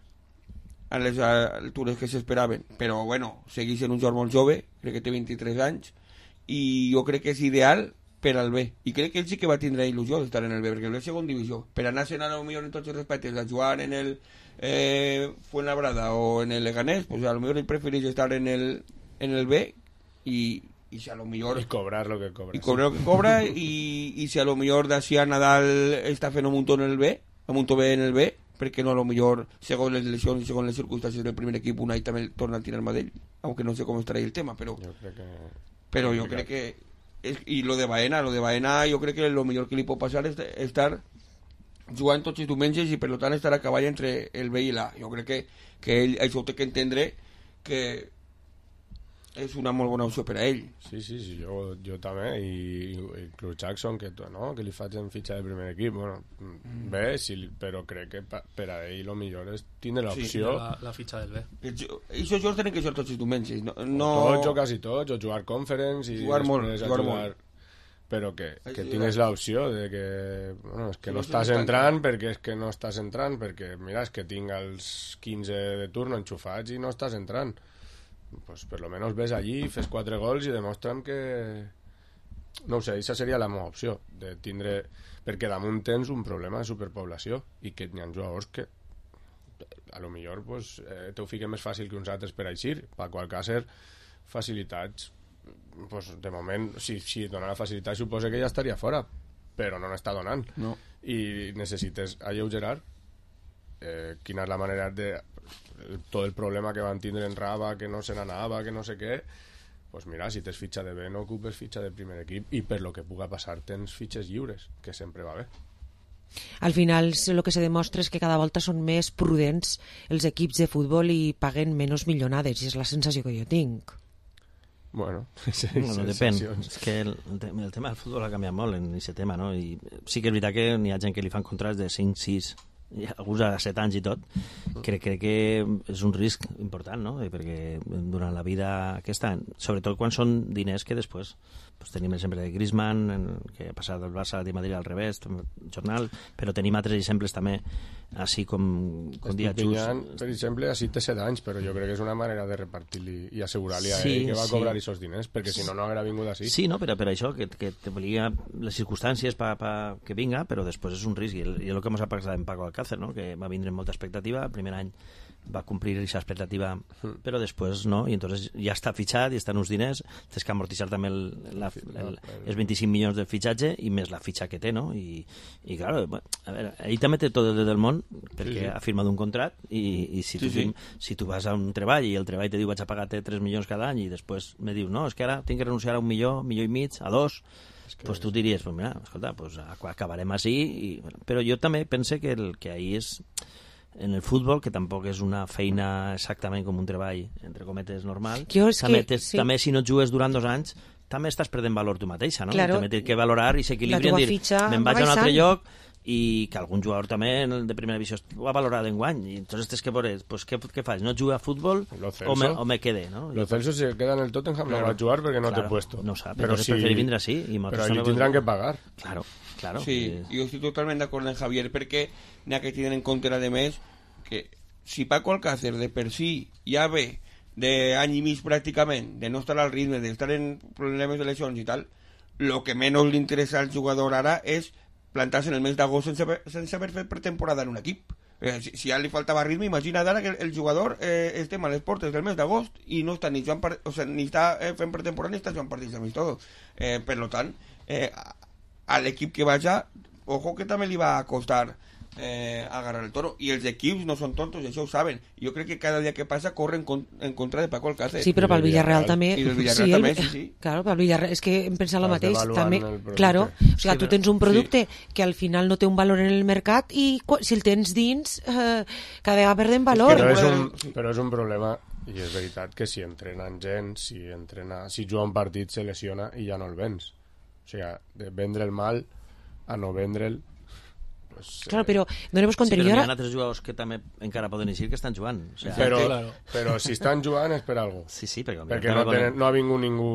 a les altures que s'esperaven, però bueno, segueix sent un jugador molt jove, crec que té vint-i-tres anys, i jo crec que és ideal per al B, i crec que ell sí que va tindre il·lusió d'estar en el B, perquè el B és segon divisió, per anar-se'n a lo millor en tots els respectes a jugar en el eh, Fuenlabrada o en el Leganés, pues a lo millor ell prefereix estar en el, en el B i, i si a lo millor i cobrar lo que cobra i cobrar lo que cobra i, i si a lo millor d'ací a Nadal està fent un muntó en el B, un muntó B en el B, perquè no, a lo millor, segons les lesions i segons les circumstàncies del primer equip, un any també torna a tirar el Madrid, aunque no sé com estarà ahí el tema, però jo crec que... però jo crec que és, i lo de Baena, lo de Baena jo crec que lo millor que li pot passar és estar jugant tots els diumenges i per tant estar a cavall entre el B i l'A. Jo crec que, que ell això té que entendre que és una molt bona opció per a ell. Sí, sí, sí, jo, jo també, i, i inclús Jackson, que, no, que li faig en fitxa del primer equip, bueno, mm. bé, sí, però crec que pa, per a ell el millor és tindre l'opció... Sí, la, la fitxa del B. I això jocs tenen que ser tots els diumenges. No, no... O tots o quasi tots, o jugar conference i jugar molt, jugar jugar... molt. Però que, que tingues l'opció de que, bueno, és que sí, no estàs entrant perquè és que no estàs entrant, perquè mira, és que tinc els quinze de turno enxufats i no estàs entrant. Pues per lo menos ves allí, fes quatre gols i demostra'm que... No ho sé, aquesta seria la meva opció, de tindre... Perquè damunt tens un problema de superpoblació i que n'hi ha jugadors que a lo millor pues, eh, t'ho fiquen més fàcil que uns altres per aixir, per qual cas ser facilitats pues, de moment, si, si donarà facilitats suposa que ja estaria fora, però no n'està donant no. I necessites alleugerar eh, quina és la manera de tot el problema que van tindre en Raba, que no se n'anava, que no sé què, pues mira, si tens fitxa de B no ocupes fitxa de primer equip i per lo que puga passar tens fitxes lliures, que sempre va bé. Al final el que se demostra és que cada volta són més prudents els equips de futbol i paguen menys milionades, i és la sensació que jo tinc. Bueno, sí, bueno depèn. És que el, el tema del futbol ha canviat molt en aquest tema, no? I sí que és veritat que n'hi ha gent que li fan contrats de cinc, sis i alguns a set anys i tot, crec, crec que és un risc important, no? Perquè durant la vida aquesta, sobretot quan són diners que després pues, tenim l'exemple de Griezmann, que ha passat del Barça a Madrid al revés, jornal, però tenim altres exemples també, així com, com dia just. Per exemple, així té set anys, però jo crec que és una manera de repartir-li i assegurar-li a sí, ell que va sí. cobrar aquests diners, perquè si no, no hauria vingut així. Sí, no, però per això, que, que te volia les circumstàncies pa, pa que vinga, però després és un risc, i el, i el que ens ha passat en Paco Alcácer, no? Que va vindre amb molta expectativa, el primer any va complir aquesta expectativa, mm. però després no, i entonces ja està fitxat i estan uns diners, tens que amortitzar també el, la, el, els vint-i-cinc milions de fitxatge i més la fitxa que té, no? I, i clar, bueno, a veure, ell també té tot el dret del món perquè sí, sí. ha firmat un contract i, i si, tu, sí, sí. si tu vas a un treball i el treball te diu vaig a pagar-te tres milions cada any i després me dius, no, és que ara tinc que renunciar a un milió, milió i mig, a dos, és que... pues tu diries, pues mira, escolta, pues acabarem així, i, bueno, però jo també pense que, el, que ahí és en el futbol, que tampoc és una feina exactament com un treball, entre cometes, normal, també, que, sí. també si no jugues durant dos anys també estàs perdent valor tu mateixa, no? Claro. També tens que valorar i s'equilibri en dir, me'n vaig a un altre lloc, i que algun jugador també de primera divisió ho ha valorat enguany, i entonces tens que veure, pues, què, què faig? No jugar a futbol o me, o me quede, no? Lo Celso se queda en el Tottenham, claro. no va a jugar perquè no claro, té puesto. No sap, però si... si... preferir vindre així. I però allí tindran que pagar. Claro, claro. Sí, i... jo estic totalment d'acord amb Javier, perquè n'hi ha que tenen en compte, a més, que si Paco Alcácer de per si ja ve d'any i mig pràcticament, de no estar al ritme, d'estar en problemes de lesions i tal, lo que menys li interessa al jugador ara és plantar-se en el mes d'agost sense, sense haver fet pretemporada en un equip. Eh, si, si ja li faltava ritme, imagina't ara que el, el jugador eh, estem a les portes del mes d'agost i no està ni, jugant part, o sea, ni està eh, fent pretemporada ni està jugant partits amistosos. Eh, per tant, eh, a l'equip que vaja, ojo que també li va costar eh, agarrar el toro, i els equips no són tontos, això ho saben. Jo crec que cada dia que passa corren con, en contra de Paco Alcácer. Sí, però pel Villarreal també. I del Villarreal sí, també, el, sí, sí. Claro, pel Villarreal, és que hem pensat el mateix. També, el claro, o sigui, sí, tu tens un producte sí. que al final no té un valor en el mercat i si el tens dins, eh, cada vegada perdem valor. Però és, un, però és un problema, i és veritat que si entrenen gent, si, entrena, si juga un partit se lesiona i ja no el vens. O sigui, de vendre el mal a no vendre'l. Pues, claro, però donem-nos compte. Sí, però hi ha altres jugadors que també encara poden eixir que estan jugant. O sea, però, que... claro. però si estan jugant és per algo. Sí, sí, perquè, perquè no, tenen, no ha vingut ningú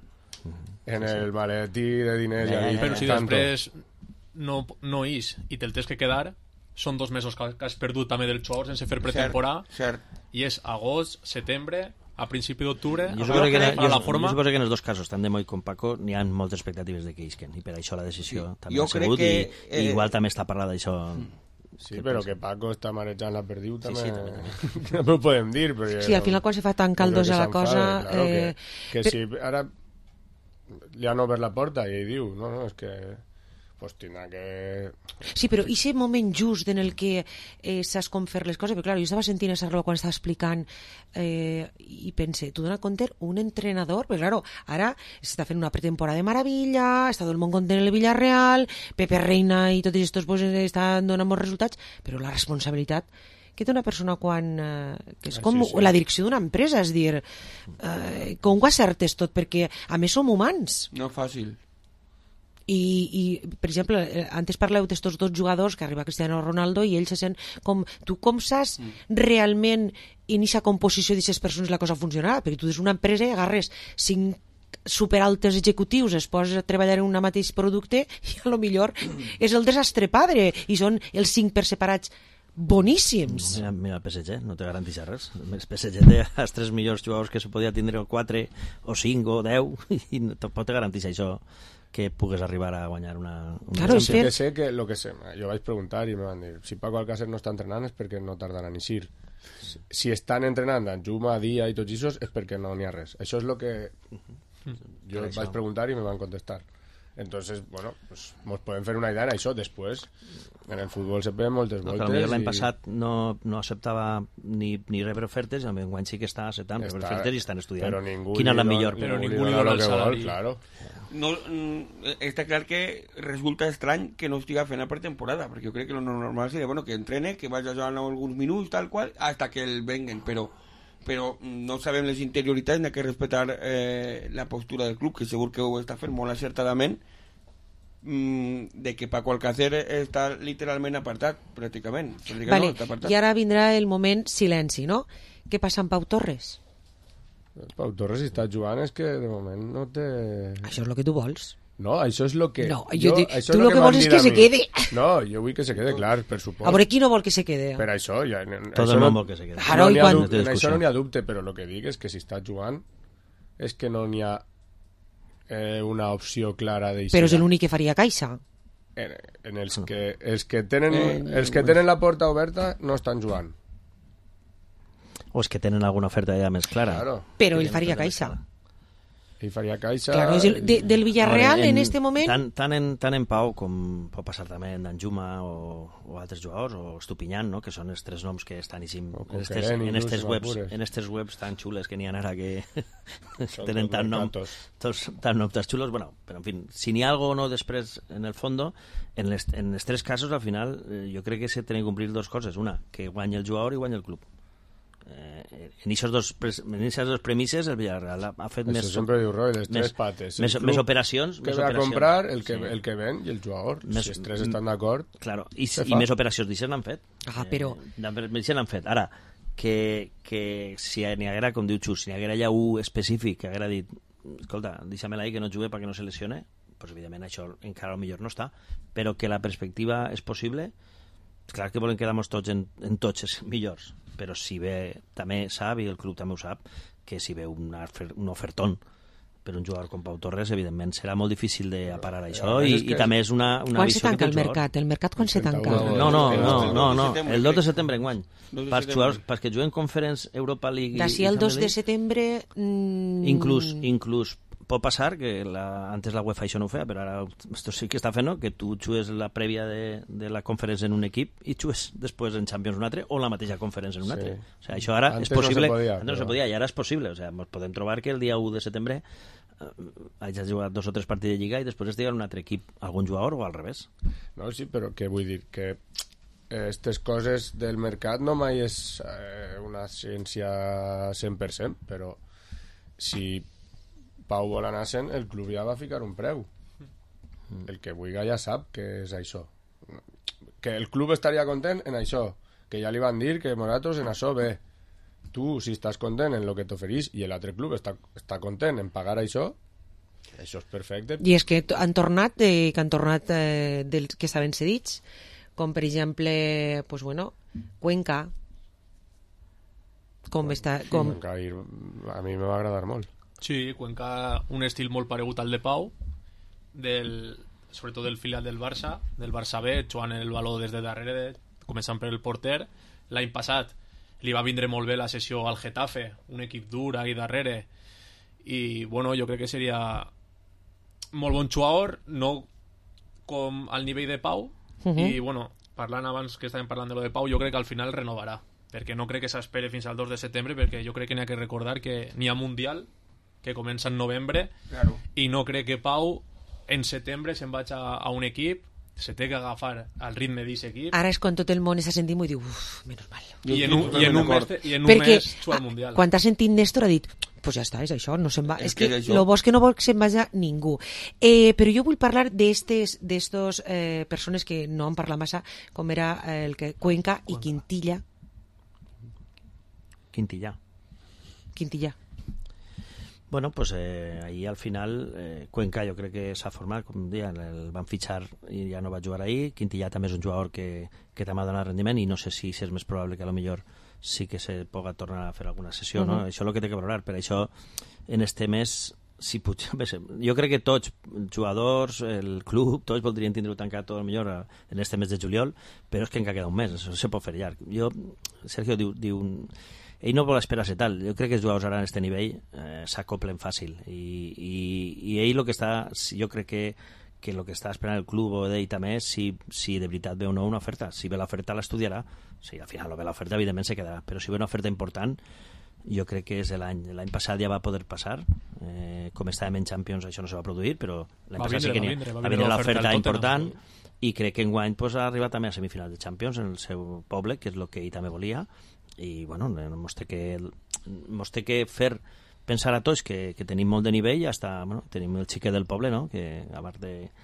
en el maletí de diners. Ja, ja, ja, però si tanto. després no, no ix i te'l tens que quedar, són dos mesos que has perdut també del xor sense fer pretemporada, i és agost, setembre, a principi d'octubre, jo suposo que, jo, la forma... jo suposo que en els dos casos, tant de Moi com Paco, n'hi ha moltes expectatives de que isquen, i per això la decisió sí. també jo ha sigut, que, i, eh... i igual també està parlant d'això. Sí, però que Paco està marejant la perdiu també, sí, sí, també. també ho podem dir. Perquè, sí, al final quan se fa tan caldosa la cosa... Claro, eh... que, que per... si ara li han obert la porta i ell diu, no, no, és que... pues tindrà que... Sí, però i aquest moment just en el que eh, saps com fer les coses, perquè clar, jo estava sentint a Sarlo quan estava explicant eh, i pense, tu dona compte un entrenador, perquè clar, ara s'està fent una pretemporada de meravella, està tot el món content en el Villarreal, Pepe Reina i tots aquests pues, estan donant molts resultats, però la responsabilitat que té una persona quan... Eh, que és com ah, sí, sí. la direcció d'una empresa, és dir, eh, com ho acertes tot, perquè a més som humans. No fàcil. I, i per exemple, antes parleu d'estos dos jugadors que arriba Cristiano Ronaldo i ell se sent com... Tu com saps mm. realment en aquesta composició d'aquestes persones la cosa funcionarà? Perquè tu des una empresa i agarres cinc superaltes executius, es posa a treballar en un mateix producte i a lo millor mm. és el desastre padre i són els cinc per separats boníssims. Mira, mira el P S G, no te garanteix res. El P S G té els tres millors jugadors que se podia tindre, o quatre, o cinc, o deu, i no tampoc te garanteix això que pugues arribar a guanyar una... una claro, sí que sé que lo que sé, jo vaig preguntar i me van dir, si Paco Alcácer no està entrenant és perquè no tardaran a eixir. Si, si estan entrenant en Juma, Dia i tots això és perquè no n'hi ha res. Això és el que jo vaig això. preguntar i me van contestar. Entonces, bueno, pues nos podem fer una idea d'això. Després, en el futbol se ven moltes voltes. No, potser l'any i... passat no, no acceptava ni, ni rebre ofertes, i enguany sí que està acceptant rebre ofertes i estan estudiant. Quina és la millor? Però ningú li dona el salari. Claro. No, està clar que resulta estrany que no estiga fent la pretemporada, perquè jo crec que lo normal seria bueno, que entrene, que vagi a jugar alguns minuts, tal qual, hasta que el venguen, però però no sabem les interioritats, n'hi ha que respectar eh, la postura del club, que segur que ho està fent molt acertadament, mm, de que Paco Alcácer està literalment apartat, pràcticament. Vale, no, apartat. i ara vindrà el moment silenci, no? Què passa amb Pau Torres? Pau Torres, si està jugant, és que de moment no té... Això és el que tu vols. No, això és el que... No, jo jo, dic, això tu el el que vols és que se quede. No, jo vull que se quede, clar, per supost. A veure, qui no vol que se quede? Per això, ja... Tot el món vol que se quede. No, i quan... dubte, en això no n'hi ha dubte, però el que dic és que si està jugant és que no n'hi ha eh, una opció clara d'eixida. Però és l'únic que faria caixa. En, en els, que, els, que tenen, Eh, els que tenen la porta oberta no estan jugant. O és que tenen alguna oferta ja més clara. Claro. Però ell faria caixa. Ell faria caixa... Claro, és el, de, del Villarreal Veure, en, en este moment... Tant, tant, en, tant en Pau com pot passar també en Danjuma o, o altres jugadors, o Estupiñán, no? Que són els tres noms que estan en estes, en estes webs, en estes webs tan xules que n'hi ha ara que tenen tant nom, tots, tant nom tan xulos. Bueno, però en fin, si n'hi ha algo o no després, en el fondo, en les, en els tres casos, al final, eh, jo crec que se tenen que complir dues coses. Una, que guanyi el jugador i guanyi el club. Eh, en aquestes dos, dos premisses el Villarreal ha, ha fet Això més... sempre diu Roy, les tres més, pates. Més, més operacions. Que més ve a operacions. comprar, el que, Sí. el que ven i el jugador. Més, si els tres estan d'acord... Claro, i, i més operacions d'això n'han fet. Ah, però... Eh, d'això n'han fet. Ara, que, que si n'hi haguera, com diu Xus, si n'hi haguera ja un específic que haguera dit escolta, deixa-me-la ahí que no jugue perquè no se lesione, pues evidentment això encara millor no està, però que la perspectiva és possible. Clar que volen quedar-nos tots en, en tots els millors, però si ve, també sap, i el club també ho sap, que si ve un, un ofertón per un jugador com Pau Torres, evidentment serà molt difícil d'aparar això, i, i també és una, una quan visió se tanca que el mercat? El mercat quan se tanca? No, no, no, no, no. El dos de setembre enguany. Pels jugadors, perquè juguen Conference Europa League... D'ací el dos de setembre... Mmm... Inclús, inclús pot passar que la, antes la UEFA això no ho feia, però ara esto sí que està fent, no? Que tu jugues la prèvia de, de la Conference en un equip i jugues després en Champions un altre o la mateixa Conference en un altre. Sí. O sea, això ara antes és possible. No se podia, antes no se podia i ara és possible. O sea, ens podem trobar que el dia u de setembre eh, hagi jugat dos o tres partits de Lliga i després estigui en un altre equip algun jugador o al revés. No, sí, però què vull dir? Que aquestes coses del mercat no mai és eh, una ciència cent per cent, però si Pau vol anar-se'n, el club ja va ficar un preu. El que vulgui ja sap que és això. Que el club estaria content en això, que ja li van dir que Moratos en això ve. Tu, si estàs content en el que t'oferís i l'altre club està, està content en pagar això, això és perfecte. I és que han tornat, eh, que han tornat eh, dels que estaven cedits, com per exemple, pues bueno, Cuenca. Com està... Com... Cuenca, a mi me va agradar molt. Sí, Cuenca, un estil molt paregut al de Pau, del, sobretot del filial del Barça, del Barça B, jugant el baló des de darrere, començant per el porter. L'any passat li va vindre molt bé la sessió al Getafe, un equip dur ahí darrere, i bueno, jo crec que seria molt bon jugador, no com al nivell de Pau, uh-huh. I bueno, parlant abans que estàvem parlant de lo de Pau, jo crec que al final renovarà, perquè no crec que s'espere fins al dos de setembre, perquè jo crec que n'hi ha que recordar que n'hi ha Mundial que comença en novembre, claro. I no crec que Pau en setembre se'n vagi a, a un equip, se té que agafar al ritme d'aquest equip. Ara és quan tot el món s'ha sentit i diu, uff, menys mal. I en un, i en un mes, i en un perquè, mes juga al Mundial. Quan t'ha sentit Néstor ha dit, pues ja està, és això, no se'n va. És, és que, que lo bo és que no vol que se'n vagi ningú. Eh, però jo vull parlar d'estes d'estos eh, persones que no han parlat massa, com era el que Cuenca i Quintilla. Quintilla. Quintilla. Bueno, pues eh, ahí al final eh, Cuenca jo crec que s'ha format, com deia, el van fitxar i ja no va jugar ahí. Quintilla també és un jugador que, que també ha donat rendiment i no sé si, si és més probable que a lo millor sí que se poga tornar a fer alguna sessió, uh-huh. No? Això és el que té que valorar, per això en este mes si puig, jo crec que tots, jugadors, el club, tots voldrien tindre-ho tancat tot el millor en este mes de juliol, però és que encara queda un mes, això se pot fer llarg. Jo, Sergio diu, diu ell no vol esperar-se tal. Jo crec que els jugadors ara en aquest nivell eh, s'acoplen fàcil i, i, i ell lo que està, jo crec que que el que està esperant el club o d'ell també és si, si de veritat ve o no una oferta. Si ve l'oferta l'estudiarà, si al final no ve l'oferta evidentment se quedarà, però si ve una oferta important jo crec que és l'any l'any passat ja va poder passar, eh, com estàvem en Champions això no se va produir, però l'any va passat vindre, sí que va vindre, va va vindre l'oferta important Tottenham. I crec que enguany pues, ha arribat també a semifinals de Champions en el seu poble, que és el que ell també volia. I bueno, mos té que, mos té que fer pensar a tots que, que tenim molt de nivell i hasta, bueno, tenim el xiquet del poble, no? Que a part de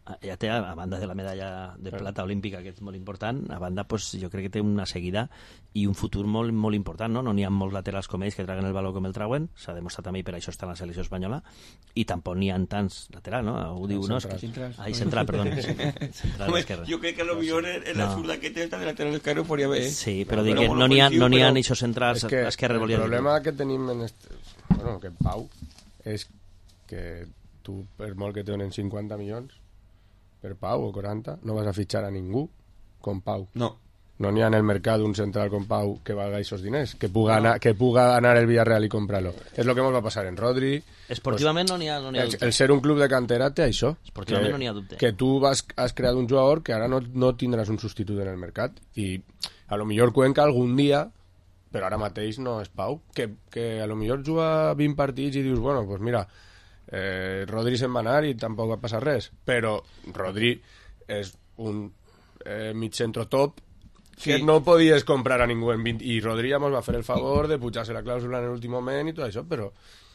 ja té, a banda de la medalla de plata olímpica, que és molt important, a banda, pues, jo crec que té una seguida i un futur molt, molt important, no? No n'hi ha molts laterals com ells que traguen el valor com el trauen, s'ha demostrat també, per això està en la selecció espanyola, i tampoc n'hi ha tants laterals, no? Algú diu, no, és que... Ai, central, perdó. Central esquerra. Jo crec que a lo millor en la zurda que té esta de lateral esquerro podria haver... Sí, però dic que no n'hi ha, no n'hi ha eixos centrals esquerra, volia dir. El problema que tenim en este... Bueno, que Pau és que tu, per molt que te donen cinquanta milions per Pau o quaranta, no vas a fitxar a ningú com Pau. No. No n'hi ha en el mercat un central com Pau que valga esos diners, que puga, no. anar, que puga anar el Villarreal i comprar-lo. És el que ens va passar en Rodri. Esportivament pues, no n'hi ha, no n'hi ha el, el ser un club de cantera té això. Esportivament que, no n'hi ha dubte. Que tu vas, has creat un jugador que ara no, no tindràs un substitut en el mercat. I a lo millor Cuenca algun dia, però ara mateix no és Pau, que, que a lo millor juga vint partits i dius, bueno, pues mira, eh, Rodri se'n va anar i tampoc va passar res, però Rodri és un eh, mig centro top que sí. No podies comprar a ningú en vint, i Rodri ja mos va fer el favor de pujar-se la clàusula en l'últim moment i tot això, però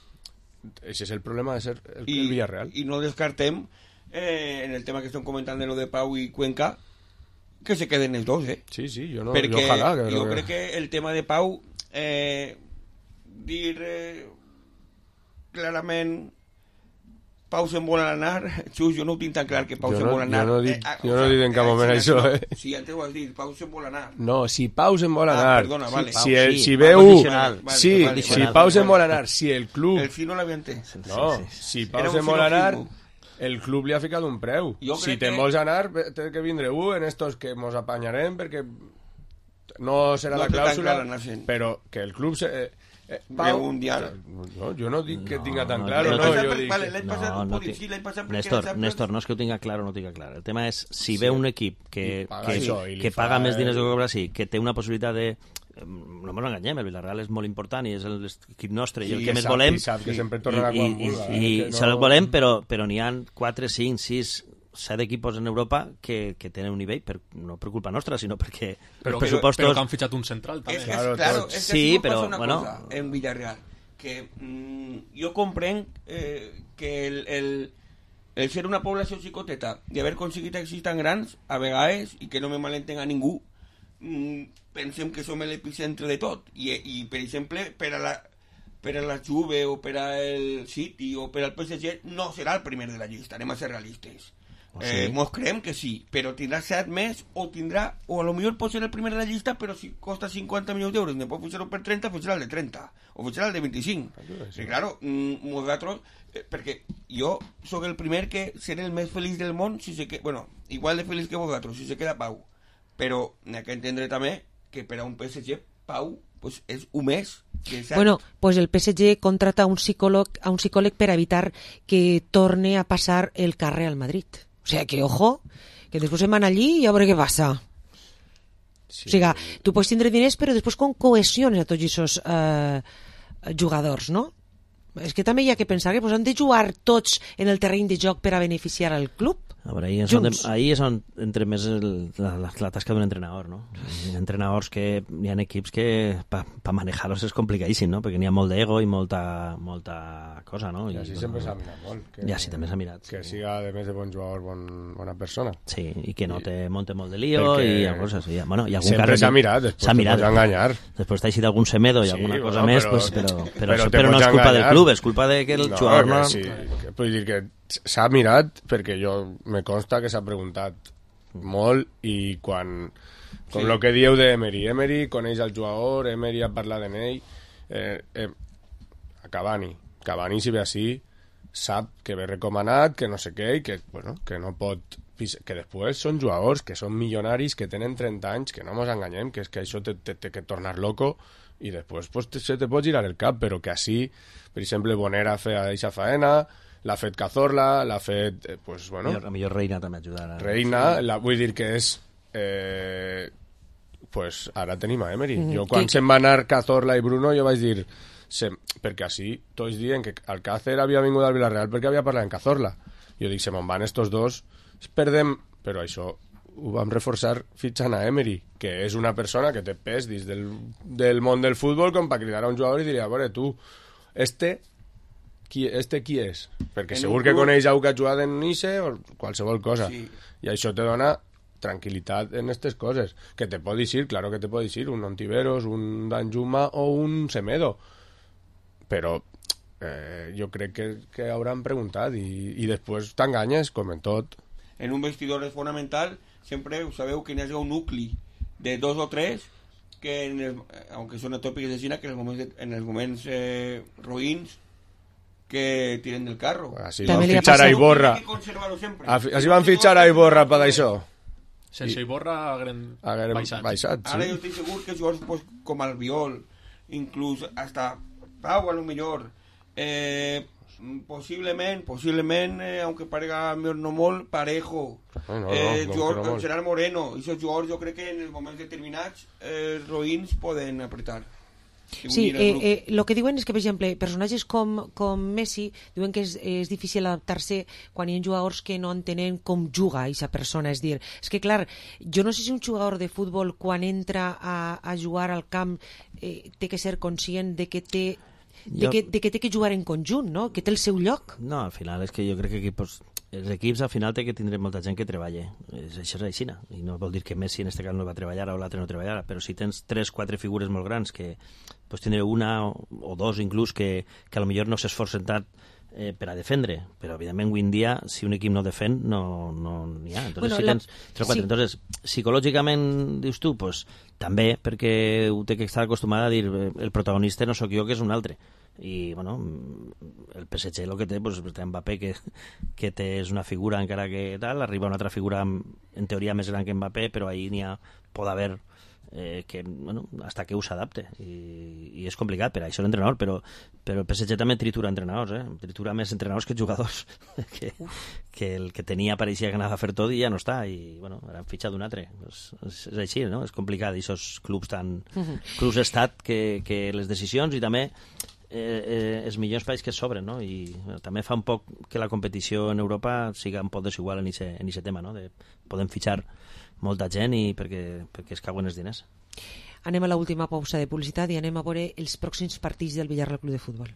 ese és el problema de ser el, I, el Villarreal. I no descartem eh, en el tema que estem comentant de lo de Pau i Cuenca que se queden els dos, eh? Sí, sí, jo no... Perquè jo, ojalà, que jo que... crec que el tema de Pau eh, dir eh, clarament Pau se'n vol anar, Xus, jo no ho tinc tan clar que Pau jo se'n no, vol anar. Jo no dic, eh, jo no dic en cap moment eh, això, no, eh? Sí, antes ho has dit, Pau se'n vol anar. No, si Pau se'n vol anar... Ah, perdona, vale. Si, si, el, sí, si veu... Vale, vale, sí, vale, si vale, Pau vale, se'n vol vale. anar, si el club... El fi no l'havia entès. No, sí, sí. Si Pau se'n vol anar, el club li ha ficat un preu. Jo si te'n que... vols anar, té que vindre un en estos que mos apanyarem, perquè no serà no la clàusula, clara, però que el club... Se, eh, Eh, Pau, mundial. No, jo no dic que no, tinga tan no, clar no, no, no, jo dic vale, que... no, no, no sí, Néstor, Néstor, no és que ho tinga clar o no ho tinga clar. El tema és, si sí, ve un equip que, paga que, això, que paga més diners que cobra, sí, que té una possibilitat de... No ens enganyem, el Villarreal és molt important i és l'equip nostre i el sí, que més sap, volem. I sap que sempre tornarà i, quan i, vulga. I, i no... se el volem, però, però n'hi ha quatre, cinc, sis... set equipos en Europa que, que tenen un nivell, per, no per culpa nostra, sinó perquè però, els pressupostos... Però que han fitxat un central, també. És, és, claro, és que sí, si però, una bueno... cosa en Villarreal, que mm, jo comprenc eh, que el, el, el ser una població xicoteta i haver aconseguit èxits tan grans, a vegades, i que no me malentenga ningú, mm, pensem que som l'epicentre de tot. I, i per exemple, per a la per a la Juve o per al City o per al P S G no serà el primer de la llista, anem a ser realistes. Oh, sí. Eh, mos creiem que sí, però tindrà set més o tindrà, o a lo millor pot ser el primer de la llista, però si costa cinquanta milions d'euros, no pot fitxar-ho per trenta, fitxarà el de trenta, o fitxarà el de vint-i-cinc. Sí, claro, mm, nosaltres, eh, perquè jo sóc el primer que seré el més feliç del món, si se que, bueno, igual de feliç que vosaltres, si se queda Pau. Però n'hi ha que entendre també que per a un P S G, Pau pues, és un mes. Que bueno, pues el P S G contrata un psicòleg, a un psicòleg per evitar que torne a passar el carrer al Madrid. O sea, que ojo, que després se'n van allí i a veure què passa. Sí. O sigui, tu pots tindre diners, però després com cohesiones a tots aquests eh, jugadors, no? És que també hi ha que pensar que pues, han de jugar tots en el terreny de joc per a beneficiar al club. A veure, ahí, és on, ahí és on entre més el, la, la, la tasca d'un entrenador, no? Hi ha entrenadors que hi ha equips que per pa manejar-los és complicadíssim, no? Perquè n'hi ha molt d'ego i molta, molta cosa, no? I així I, sempre s'ha mirat molt. Que, ja, sí, també s'ha mirat. Que sí. siga, a més de bon jugador, bon, bona persona. Sí, i que no te monte molt de lío perquè i coses així. Bueno, i algun sempre s'ha mirat, després te pots enganyar. Després t'ha eixit algun semedo i sí, alguna cosa bueno, més, però, pues, però, però, però, però, però no és culpa del club, és culpa de que el no, jugador no... Sí, que, vull dir que s'ha mirat perquè jo me consta que s'ha preguntat molt i quan com el sí. que dieu d'Emery Emery coneix el jugador, Emery ha parlat amb ell eh, eh, a Cavani Cavani si ve així sap que ve recomanat, que no sé què i que, bueno, que no pot que després són jugadors que són milionaris que tenen trenta anys, que no mos enganyem que és que això té, té, té que tornar loco i després pues, te, se te pot girar el cap però que així, per exemple, Bonera fa aquesta faena l'ha fet Cazorla, l'ha fet... Eh, pues, bueno, a millor Reina també ajudarà. Reina, la, vull dir que és... Eh, pues ara tenim a Emery. Mm -hmm. Jo quan se'n va anar Cazorla i Bruno jo vaig dir... Se, perquè així tots diuen que Alcácer havia vingut al Villarreal perquè havia parlat en Cazorla. Jo dic, se me'n van estos dos, perdem... Però això ho vam reforçar fitxant a Emery, que és una persona que té pes dins del, del món del futbol com per cridar a un jugador i diria, a veure, tu, este... qui, este qui és? Perquè segur que coneix algú que ha jugat en Nice o qualsevol cosa. Sí. I això te dona tranquil·litat en aquestes coses. Que te pot dir, claro que te pot dir, un Ontiveros, un Danjuma o un Semedo. Però eh, jo crec que, que hauran preguntat i, i després t'enganyes, com en tot. En un vestidor és fonamental, sempre sabeu que n'hi ha un nucli de dos o tres que, en el, aunque són atòpics de Xina, que en els moments, en els moments eh, roïns que tiren del carro. Així van fitxar a Iborra. Així van fitxar a Iborra per això. Sense Iborra hagueren baixat. baixat sí. Ara jo estic segur que jugadors pues, com Albiol, inclús hasta Pau, a lo millor, eh, Posiblement, posiblement, eh, aunque parega no molt, Parejo, no, no, eh, no, George, no, no Gerard Moreno, i aquests jugadors jo crec que en els moments determinats eh, roïns poden apretar. Sí, eh, eh, lo que diuen és que, per exemple, personatges com, com Messi diuen que és, és difícil adaptar-se quan hi ha jugadors que no entenen com juga aquesta persona. És dir, és que clar, jo no sé si un jugador de futbol quan entra a, a jugar al camp eh, té que ser conscient de que té de, jo... que, de que té que jugar en conjunt, no? Que té el seu lloc. No, al final és que jo crec que equipos, els equips al final té que tindre molta gent que treballe. És, això és així, i no vol dir que Messi en este cas no va treballar o l'altre no treballara, però si tens tres, quatre figures molt grans que pues, tindre una o, o dos inclús que, que a lo millor no s'esforcen tant Eh, per a defendre, però evidentment avui en dia si un equip no defèn no n'hi no ha. Entonces, bueno, si tens tres o quatre, sí. Entonces, psicològicament dius tu, pues, també perquè ho té que estar acostumada a dir el protagonista no sóc jo que és un altre, i bueno, el P S G el que té, pues, té Mbappé que, que té és una figura encara que tal, arriba una altra figura en teoria més gran que Mbappé, però ahí n'hi ha, pot haver Eh, que, bueno, hasta que us adapte i, i és complicat per això l'entrenador, però, però el P S G també tritura entrenadors, eh? Tritura més entrenadors que jugadors que, que el que tenia pareixia que anava a fer tot i ja no està, i bueno, ara han fitxat un altre, és, és, és així, no? És complicat, aquests clubs tan uh-huh. clubs estat que, que les decisions i també eh, eh, els millors països que s'obren, no? I bueno, també fa un poc que la competició en Europa siga un poc desigual en aquest tema, no? De, podem fitxar molta gent i perquè, perquè es cauen els diners. Anem a l'última pausa de publicitat i anem a veure els pròxims partits del Villarreal Club de Fútbol.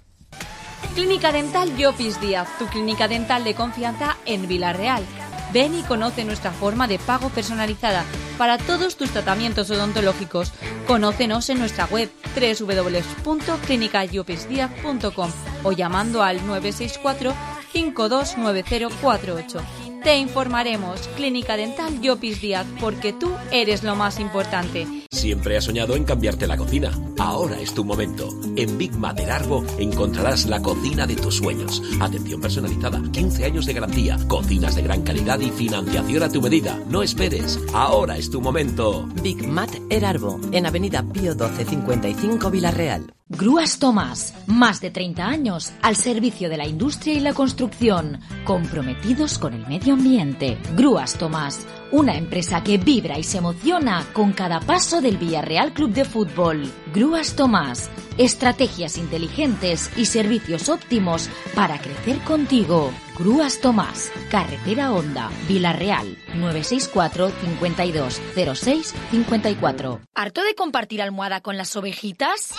Clínica Dental Llopis Díaz, tu clínica dental de confianza en Villarreal. Ven y conoce nuestra forma de pago personalizada para todos tus tratamientos odontológicos. Conócenos en nuestra web doble u doble u doble u punto clínica llopis díaz punto com o llamando al nueve seis cuatro, cinco dos nueve cero cuatro ocho. Te informaremos. Clínica Dental Llopis Díaz, porque tú eres lo más importante. Siempre has soñado en cambiarte la cocina. Ahora es tu momento. En Big Mater Arbo encontrarás la cocina de tus sueños. Atención personalizada, quince años de garantía, cocinas de gran calidad y financiación a tu medida. No esperes. Ahora es tu momento. Big Mater Arbo, en Avenida Pío doce cincuenta y cinco Villarreal. Grúas Tomás, más de treinta años al servicio de la industria y la construcción, comprometidos con el medio ambiente. Grúas Tomás, una empresa que vibra y se emociona con cada paso del Villarreal Club de Fútbol. Grúas Tomás, estrategias inteligentes y servicios óptimos para crecer contigo. Grúas Tomás, Carretera Honda, Villarreal, nueve seis cuatro, cincuenta y dos, cero seis, cincuenta y cuatro. ¿Harto de compartir almohada con las ovejitas?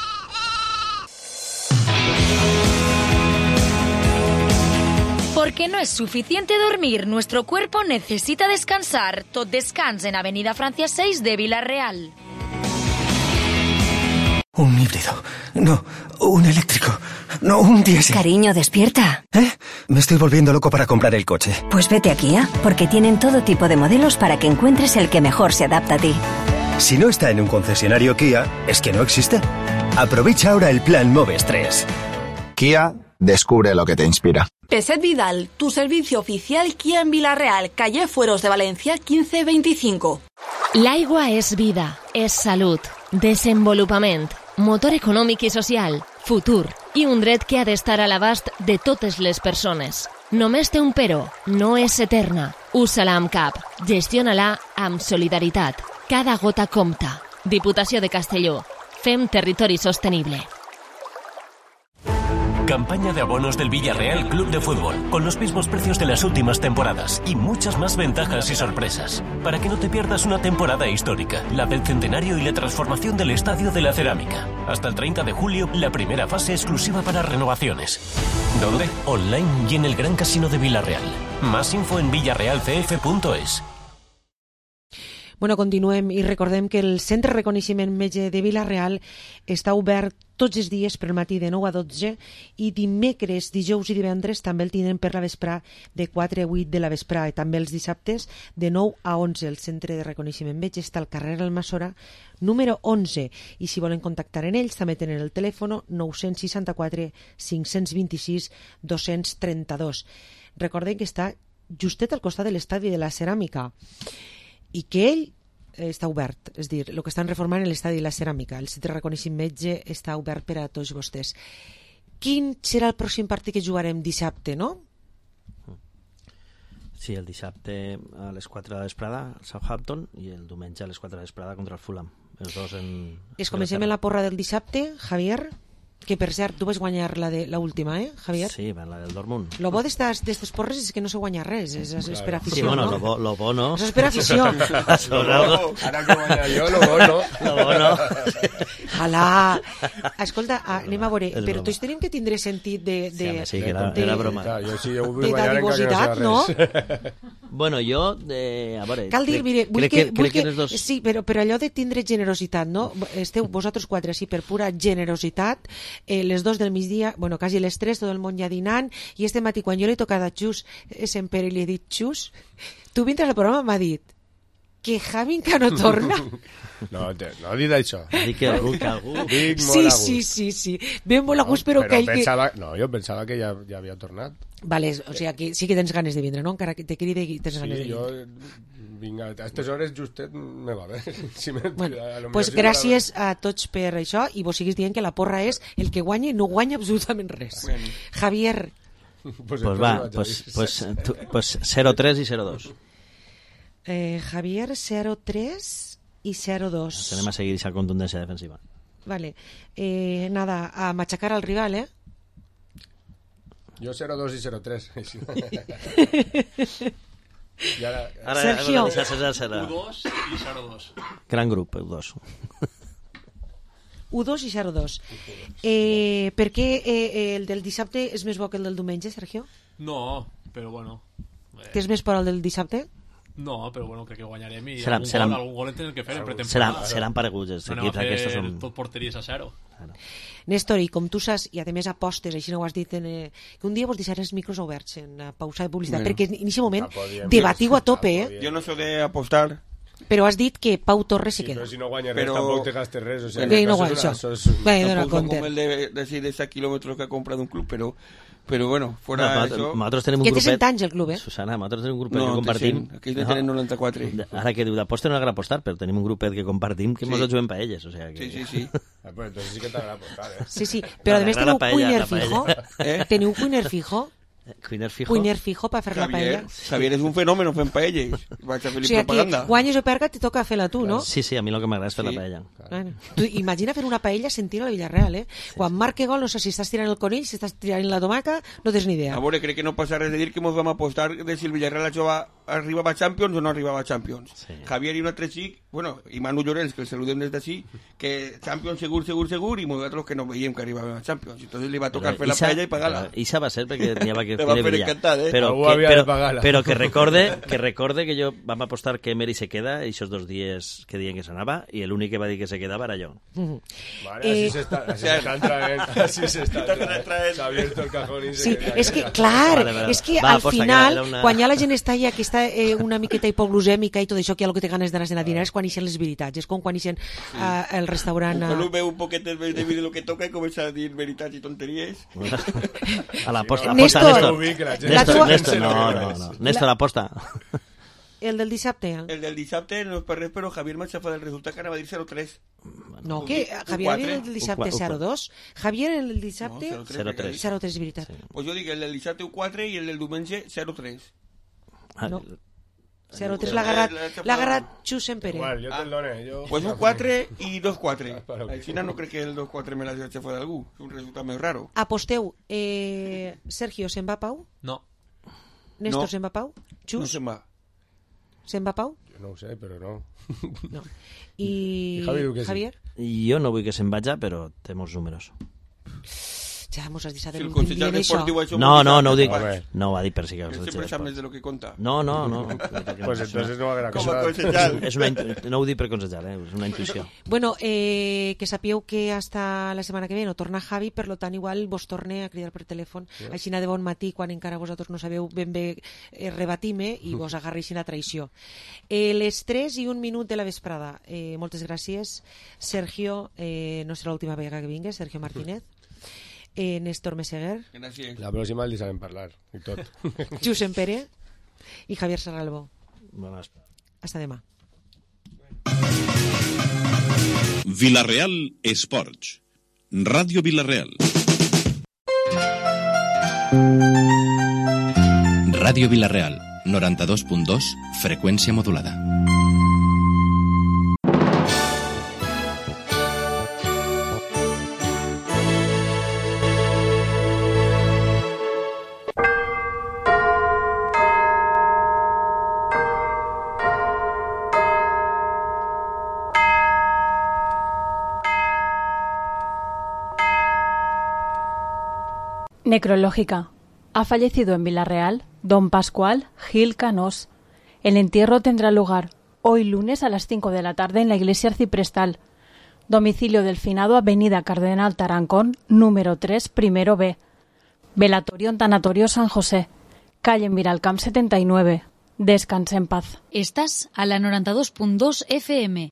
Porque no es suficiente dormir, nuestro cuerpo necesita descansar. Tot Descans en Avenida Francia seis de Villarreal. Un híbrido. No, un eléctrico. No, un diésel. Cariño, despierta. ¿Eh? Me estoy volviendo loco para comprar el coche. Pues vete a Kia, porque tienen todo tipo de modelos para que encuentres el que mejor se adapta a ti. Si no está en un concesionario Kia, es que no existe. Aprovecha ahora el plan Moves tres. Kia, descubre lo que te inspira. Peset Vidal, tu servicio oficial Kia en Villarreal, calle Fueros de Valencia quinze veinticinco. L'aigua és vida, és salut, desenvolupament, motor econòmic i social, futur i un dret que ha d'estar a l'abast de totes les persones. Només té un però, no és eterna. Usa-la amb cap, gestiona-la amb solidaritat. Cada gota compta. Diputació de Castelló. Fem territori sostenible. Campaña de abonos del Villarreal Club de Fútbol, con los mismos precios de las últimas temporadas y muchas más ventajas y sorpresas. Para que no te pierdas una temporada histórica, la del centenario y la transformación del Estadio de la Cerámica. Hasta el treinta de julio, la primera fase exclusiva para renovaciones. ¿Dónde? Online y en el Gran Casino de Villarreal. Más info en villarreal c f punto es. Bueno, continuem i recordem que el Centre de Reconeixement Metge de Vila-real està obert tots els dies per matí de nou a dotze i dimecres, dijous i divendres també el tenen per la vesprà de quatre a vuit de la vesprà i també els dissabtes de nou a onze. El Centre de Reconeixement Metge està al carrer Almassora número onze i si volen contactar en ells també tenen el telèfon nou sis quatre, cinc dos sis, dos tres dos. Recordem que està justet al costat de l'estadi de la Ceràmica i que ell està obert, és a dir, el que estan reformant en l'estadi de la Ceràmica, el Centre de Reconeixement Metge està obert per a tots vostès. Quin serà el pròxim partit que jugarem dissabte, no? Sí, el dissabte a les quatre de la vesprada al Southampton i el diumenge a les quatre de la vesprada contra el Fulham. Els dos en... Es comencem en la porra del dissabte, Javier, que per cert, tu vas guanyar la, de, la última, eh, Javier? Sí, la del Dortmund. Lo bo d'estes porres és que no se guanya res, és, és per afició, sí, bueno, no? Lo bo, lo bo no. Eso és per afició. Lo bo, ara que guanya jo, lo bo no. Lo bo no. Alà, escolta, anem a veure, però tots tenim que tindre sentit de... de sí, sí, que era, de, era broma. Clar, jo sí, jo vull de guanyar dadivositat, no? Bueno, jo, eh, a veure... Cal dir, crec, mire, vull crec que... que, Vull crec que, que dos... Sí, però, però allò de tindre generositat, no? Esteu vosaltres quatre així per pura generositat, eh, les dos del migdia, bueno, quasi les tres, tot el món ja dinant, i este matí, quan jo l'he tocat a Xus, és en Pere i li he dit, Xus, tu vindràs al programa m'ha dit que Javi encara no torna. No, te, no he dit això. Dic que algú, que algú... Dic Sí, molt a sí, gust. sí, sí. Ben molt a gust, però, però que... ell pensava, no, jo pensava que ja, ja havia tornat. Vale, o sigui, que sí que tens ganes de vindre, no? Encara que te cride i tens ganes de Sí, vindre. jo... Vinga, a aquestes hores justet me va bé. Si me, Bueno, a lo pues millor sí gràcies a tots per això i vos siguis dient que la porra és el que guanya i no guanya absolutament res. Bueno. Javier, Pues, Pues va, pues, pues, tu, pues cero tres y cero dos. eh, Javier cero tres i cero dos. Anem a seguir esa contundència defensiva. Vale. Eh, nada, a machacar al rival, ¿eh? Jo cero dos i cero tres. I ara... Ara, Sergio. Ara, César serà. u dos i zero dos. Gran grup, U dos. u dos i zero dos. Eh, per què eh, el del dissabte és més bo que el del diumenge, Sergio? No, però bueno. Eh, Tens més por al del dissabte? No, però bueno, crec que guanyarem i Serà- algun, seran- gol, algun gol en tenen que fer en Seran, pretemporada. seran pareguts els No anem a equips aquests fer són... tot porteries a zero. Néstor, i com tu saps, i a més apostes, així no ho has dit, en, eh, que un dia vos deixaré els micros oberts en la pausa de publicitat, Bueno. perquè en aquest moment No podíem. debatiu a tope, eh? Jo no soy de apostar. Però has dit que Pau Torres se Sí, queda. però si no guanya res, Però- tampoc te gastes res. O sea, Bé, no eso guanya es una- això. eso es un- Bé, dona Tampoco compte. como el de decir de ese kilómetros que ha comprado un club, pero, pero bueno, No, fuera de nosaltres, eso... nosaltres tenim un Que té grupet... cent anys el club, eh? Susana, nosaltres tenim un grupet No, que té compartim... cent. Aquí ne tenen noranta-quatre. Ara que diu d'aposta no agrada apostar, però tenim un grupet que compartim que Sí. mos juguem paelles, o sea que... Sí, sí, sí. Ah, pues entonces sí que t'agrada apostar, eh? Sí, sí, però a més M'agrada teniu paella, cuiner la fijo. paella. Eh? Teniu cuiner fijo. Cuiner fijo. Cuiner fijo per fer la Javier, paella. Javier es un fenómeno fent paelles. Vaig a O fer-li sigui, que propaganda. guanyes o perga te toca fer-la tu, no? Sí, sí, a mi el que m'agrada és fer Sí. la paella. Bueno, tu imagina fer una paella sentint a la Villarreal, eh? Quan marque gol, no sé si estàs tirant el conill, si estàs tirant la tomaca, no tens ni idea. A veure, crec que no passa res de dir que ens vam apostar de si el Villarreal jugava, arribava a Champions o no arribava a Champions. Sí. Javier i un altre xic, bueno, i Manu Llorens, que el saludem des d'ací, que Champions segur, segur, segur, i nosaltres que no veiem que arribàvem a Champions. Entonces li va tocar fer la Isa- paella i pagar-la. però Isa va ser perquè n'hi havia que Te va tiene fer brillar. encantat, eh? Però Algú que, havia de però, pagar-la. però que recorde que recorde que jo vam apostar que Emery se queda i aquests dos dies que diuen que s'anava i l'únic que va dir que se quedava era jo. Mhm. Vale, Eh, así se está, así se están trayendo, así se está trayendo. Se ha abierto el cajón y se Sí, queda és ahí. que, clar, Vale, vale. és que Va, al aposta, final, que era una- quan ja la gent està ja que està eh, una miqueta hipoglucèmica i tot això, que hi ha el que té ganes d'anar a dinar, és quan ixen les veritats, és com quan ixen uh, el restaurant... Quan Uh, un veu un poquet de, de, de lo que toca i comença a dir veritats i tonteries. A l'aposta, Néstor, aposta, Néstor. ubica la gent. La Néstor, tua- Néstor, no, no, no. Néstor, aposta. el del dissabte. El del dissabte no és per res, però Javier m'aixafa del resultat que ara va dir zero tres. No, que Javier quatre. el del dissabte Un qua- zero dos, Javier el del dissabte No, zero tres. zero tres, és veritat. Pues jo dic el del dissabte u quatre i el del diumenge zero tres. Ah, No. zero tres l'ha agarrat, l'ha agarrat Xus en Pere. Igual, jo te'l done. Jo... Pues un quatre i dos quatre. Al final no crec que el dos quatre me l'hagi hecho fue d'algú. És un resultat més raro. Aposteu, eh, Sergio, se'n va Pau? No. Néstor, No. se'n va Pau? Xus? No se'n va. Se'n va Pau? Jo no ho sé, però no. No. I, I Javi diu que sí. Javier? Jo no vull que se'n vagi, però té molts números. Ja mos has deixat Si el l'últim consejal dia d'això. deportiu ha hecho No, muy no, bien, no ho dic. Pach. No ho ha dit per si que... Él siempre sabe més de lo que conta. No, no, no. Pues entonces no va a haver Com a acusat. consejal. És una, intu- no ho dic per consejal, eh? És una intuïció. Bueno, eh, que sapieu que hasta la setmana que ve no torna Javi, per lo tant igual vos torne a cridar per telèfon, Sí. així de bon matí, quan encara vosaltres no sabeu ben bé eh, rebatir-me i vos agarreixin a traïció. Eh, les tres i un minut de la vesprada. Eh, moltes gràcies. Sergio, eh, no serà l'última vegada que vingues, Sergio Martínez. Eh, Néstor Meseguer. Gràcies. La pròxima el deixarem parlar, i tot. Xus en Pere i Javier Serralbo. Bones. Hasta demà. Vilareal Esports. Ràdio Vilareal. Ràdio Vilareal, noranta-dos punt dos, freqüència modulada. Necrológica. Ha fallecido en Villarreal don Pascual Gil Canós. El entierro tendrá lugar hoy lunes a las cinco de la tarde en la iglesia arciprestal. Domicilio del finado, avenida Cardenal Tarancón, número tres, primero B. Velatorio en Tanatorio San José, calle Miralcamp setenta y nueve. Descanse en paz. Estás a la noranta-dos punt dos F M.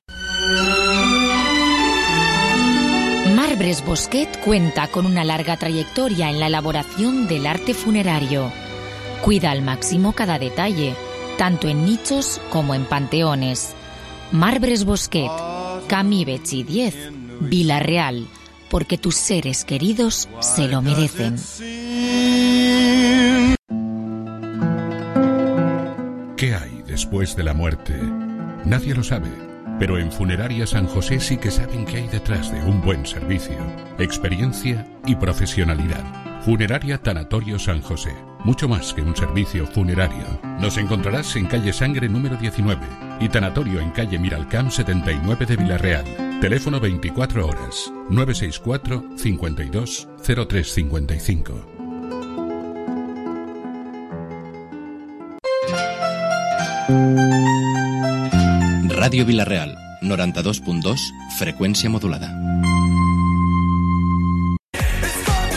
Marbres Bosquet cuenta con una larga trayectoria en la elaboración del arte funerario. Cuida al máximo cada detalle, tanto en nichos como en panteones. Marbres Bosquet, Camí Betxí diez, Vila-real, porque tus seres queridos se lo merecen. ¿Qué hay después de la muerte? Nadie lo sabe. Pero en Funeraria San José sí que saben qué hay detrás de un buen servicio, experiencia y profesionalidad. Funeraria Tanatorio San José, mucho más que un servicio funerario. Nos encontrarás en calle Sangre número diecinueve y Tanatorio en calle Miralcamp setenta y nueve de Vila-real. Teléfono veinticuatro horas, nueve seis cuatro, cincuenta y dos, cero tres cincuenta y cinco. Ràdio Vilareal, noranta-dos punt dos, freqüència modulada.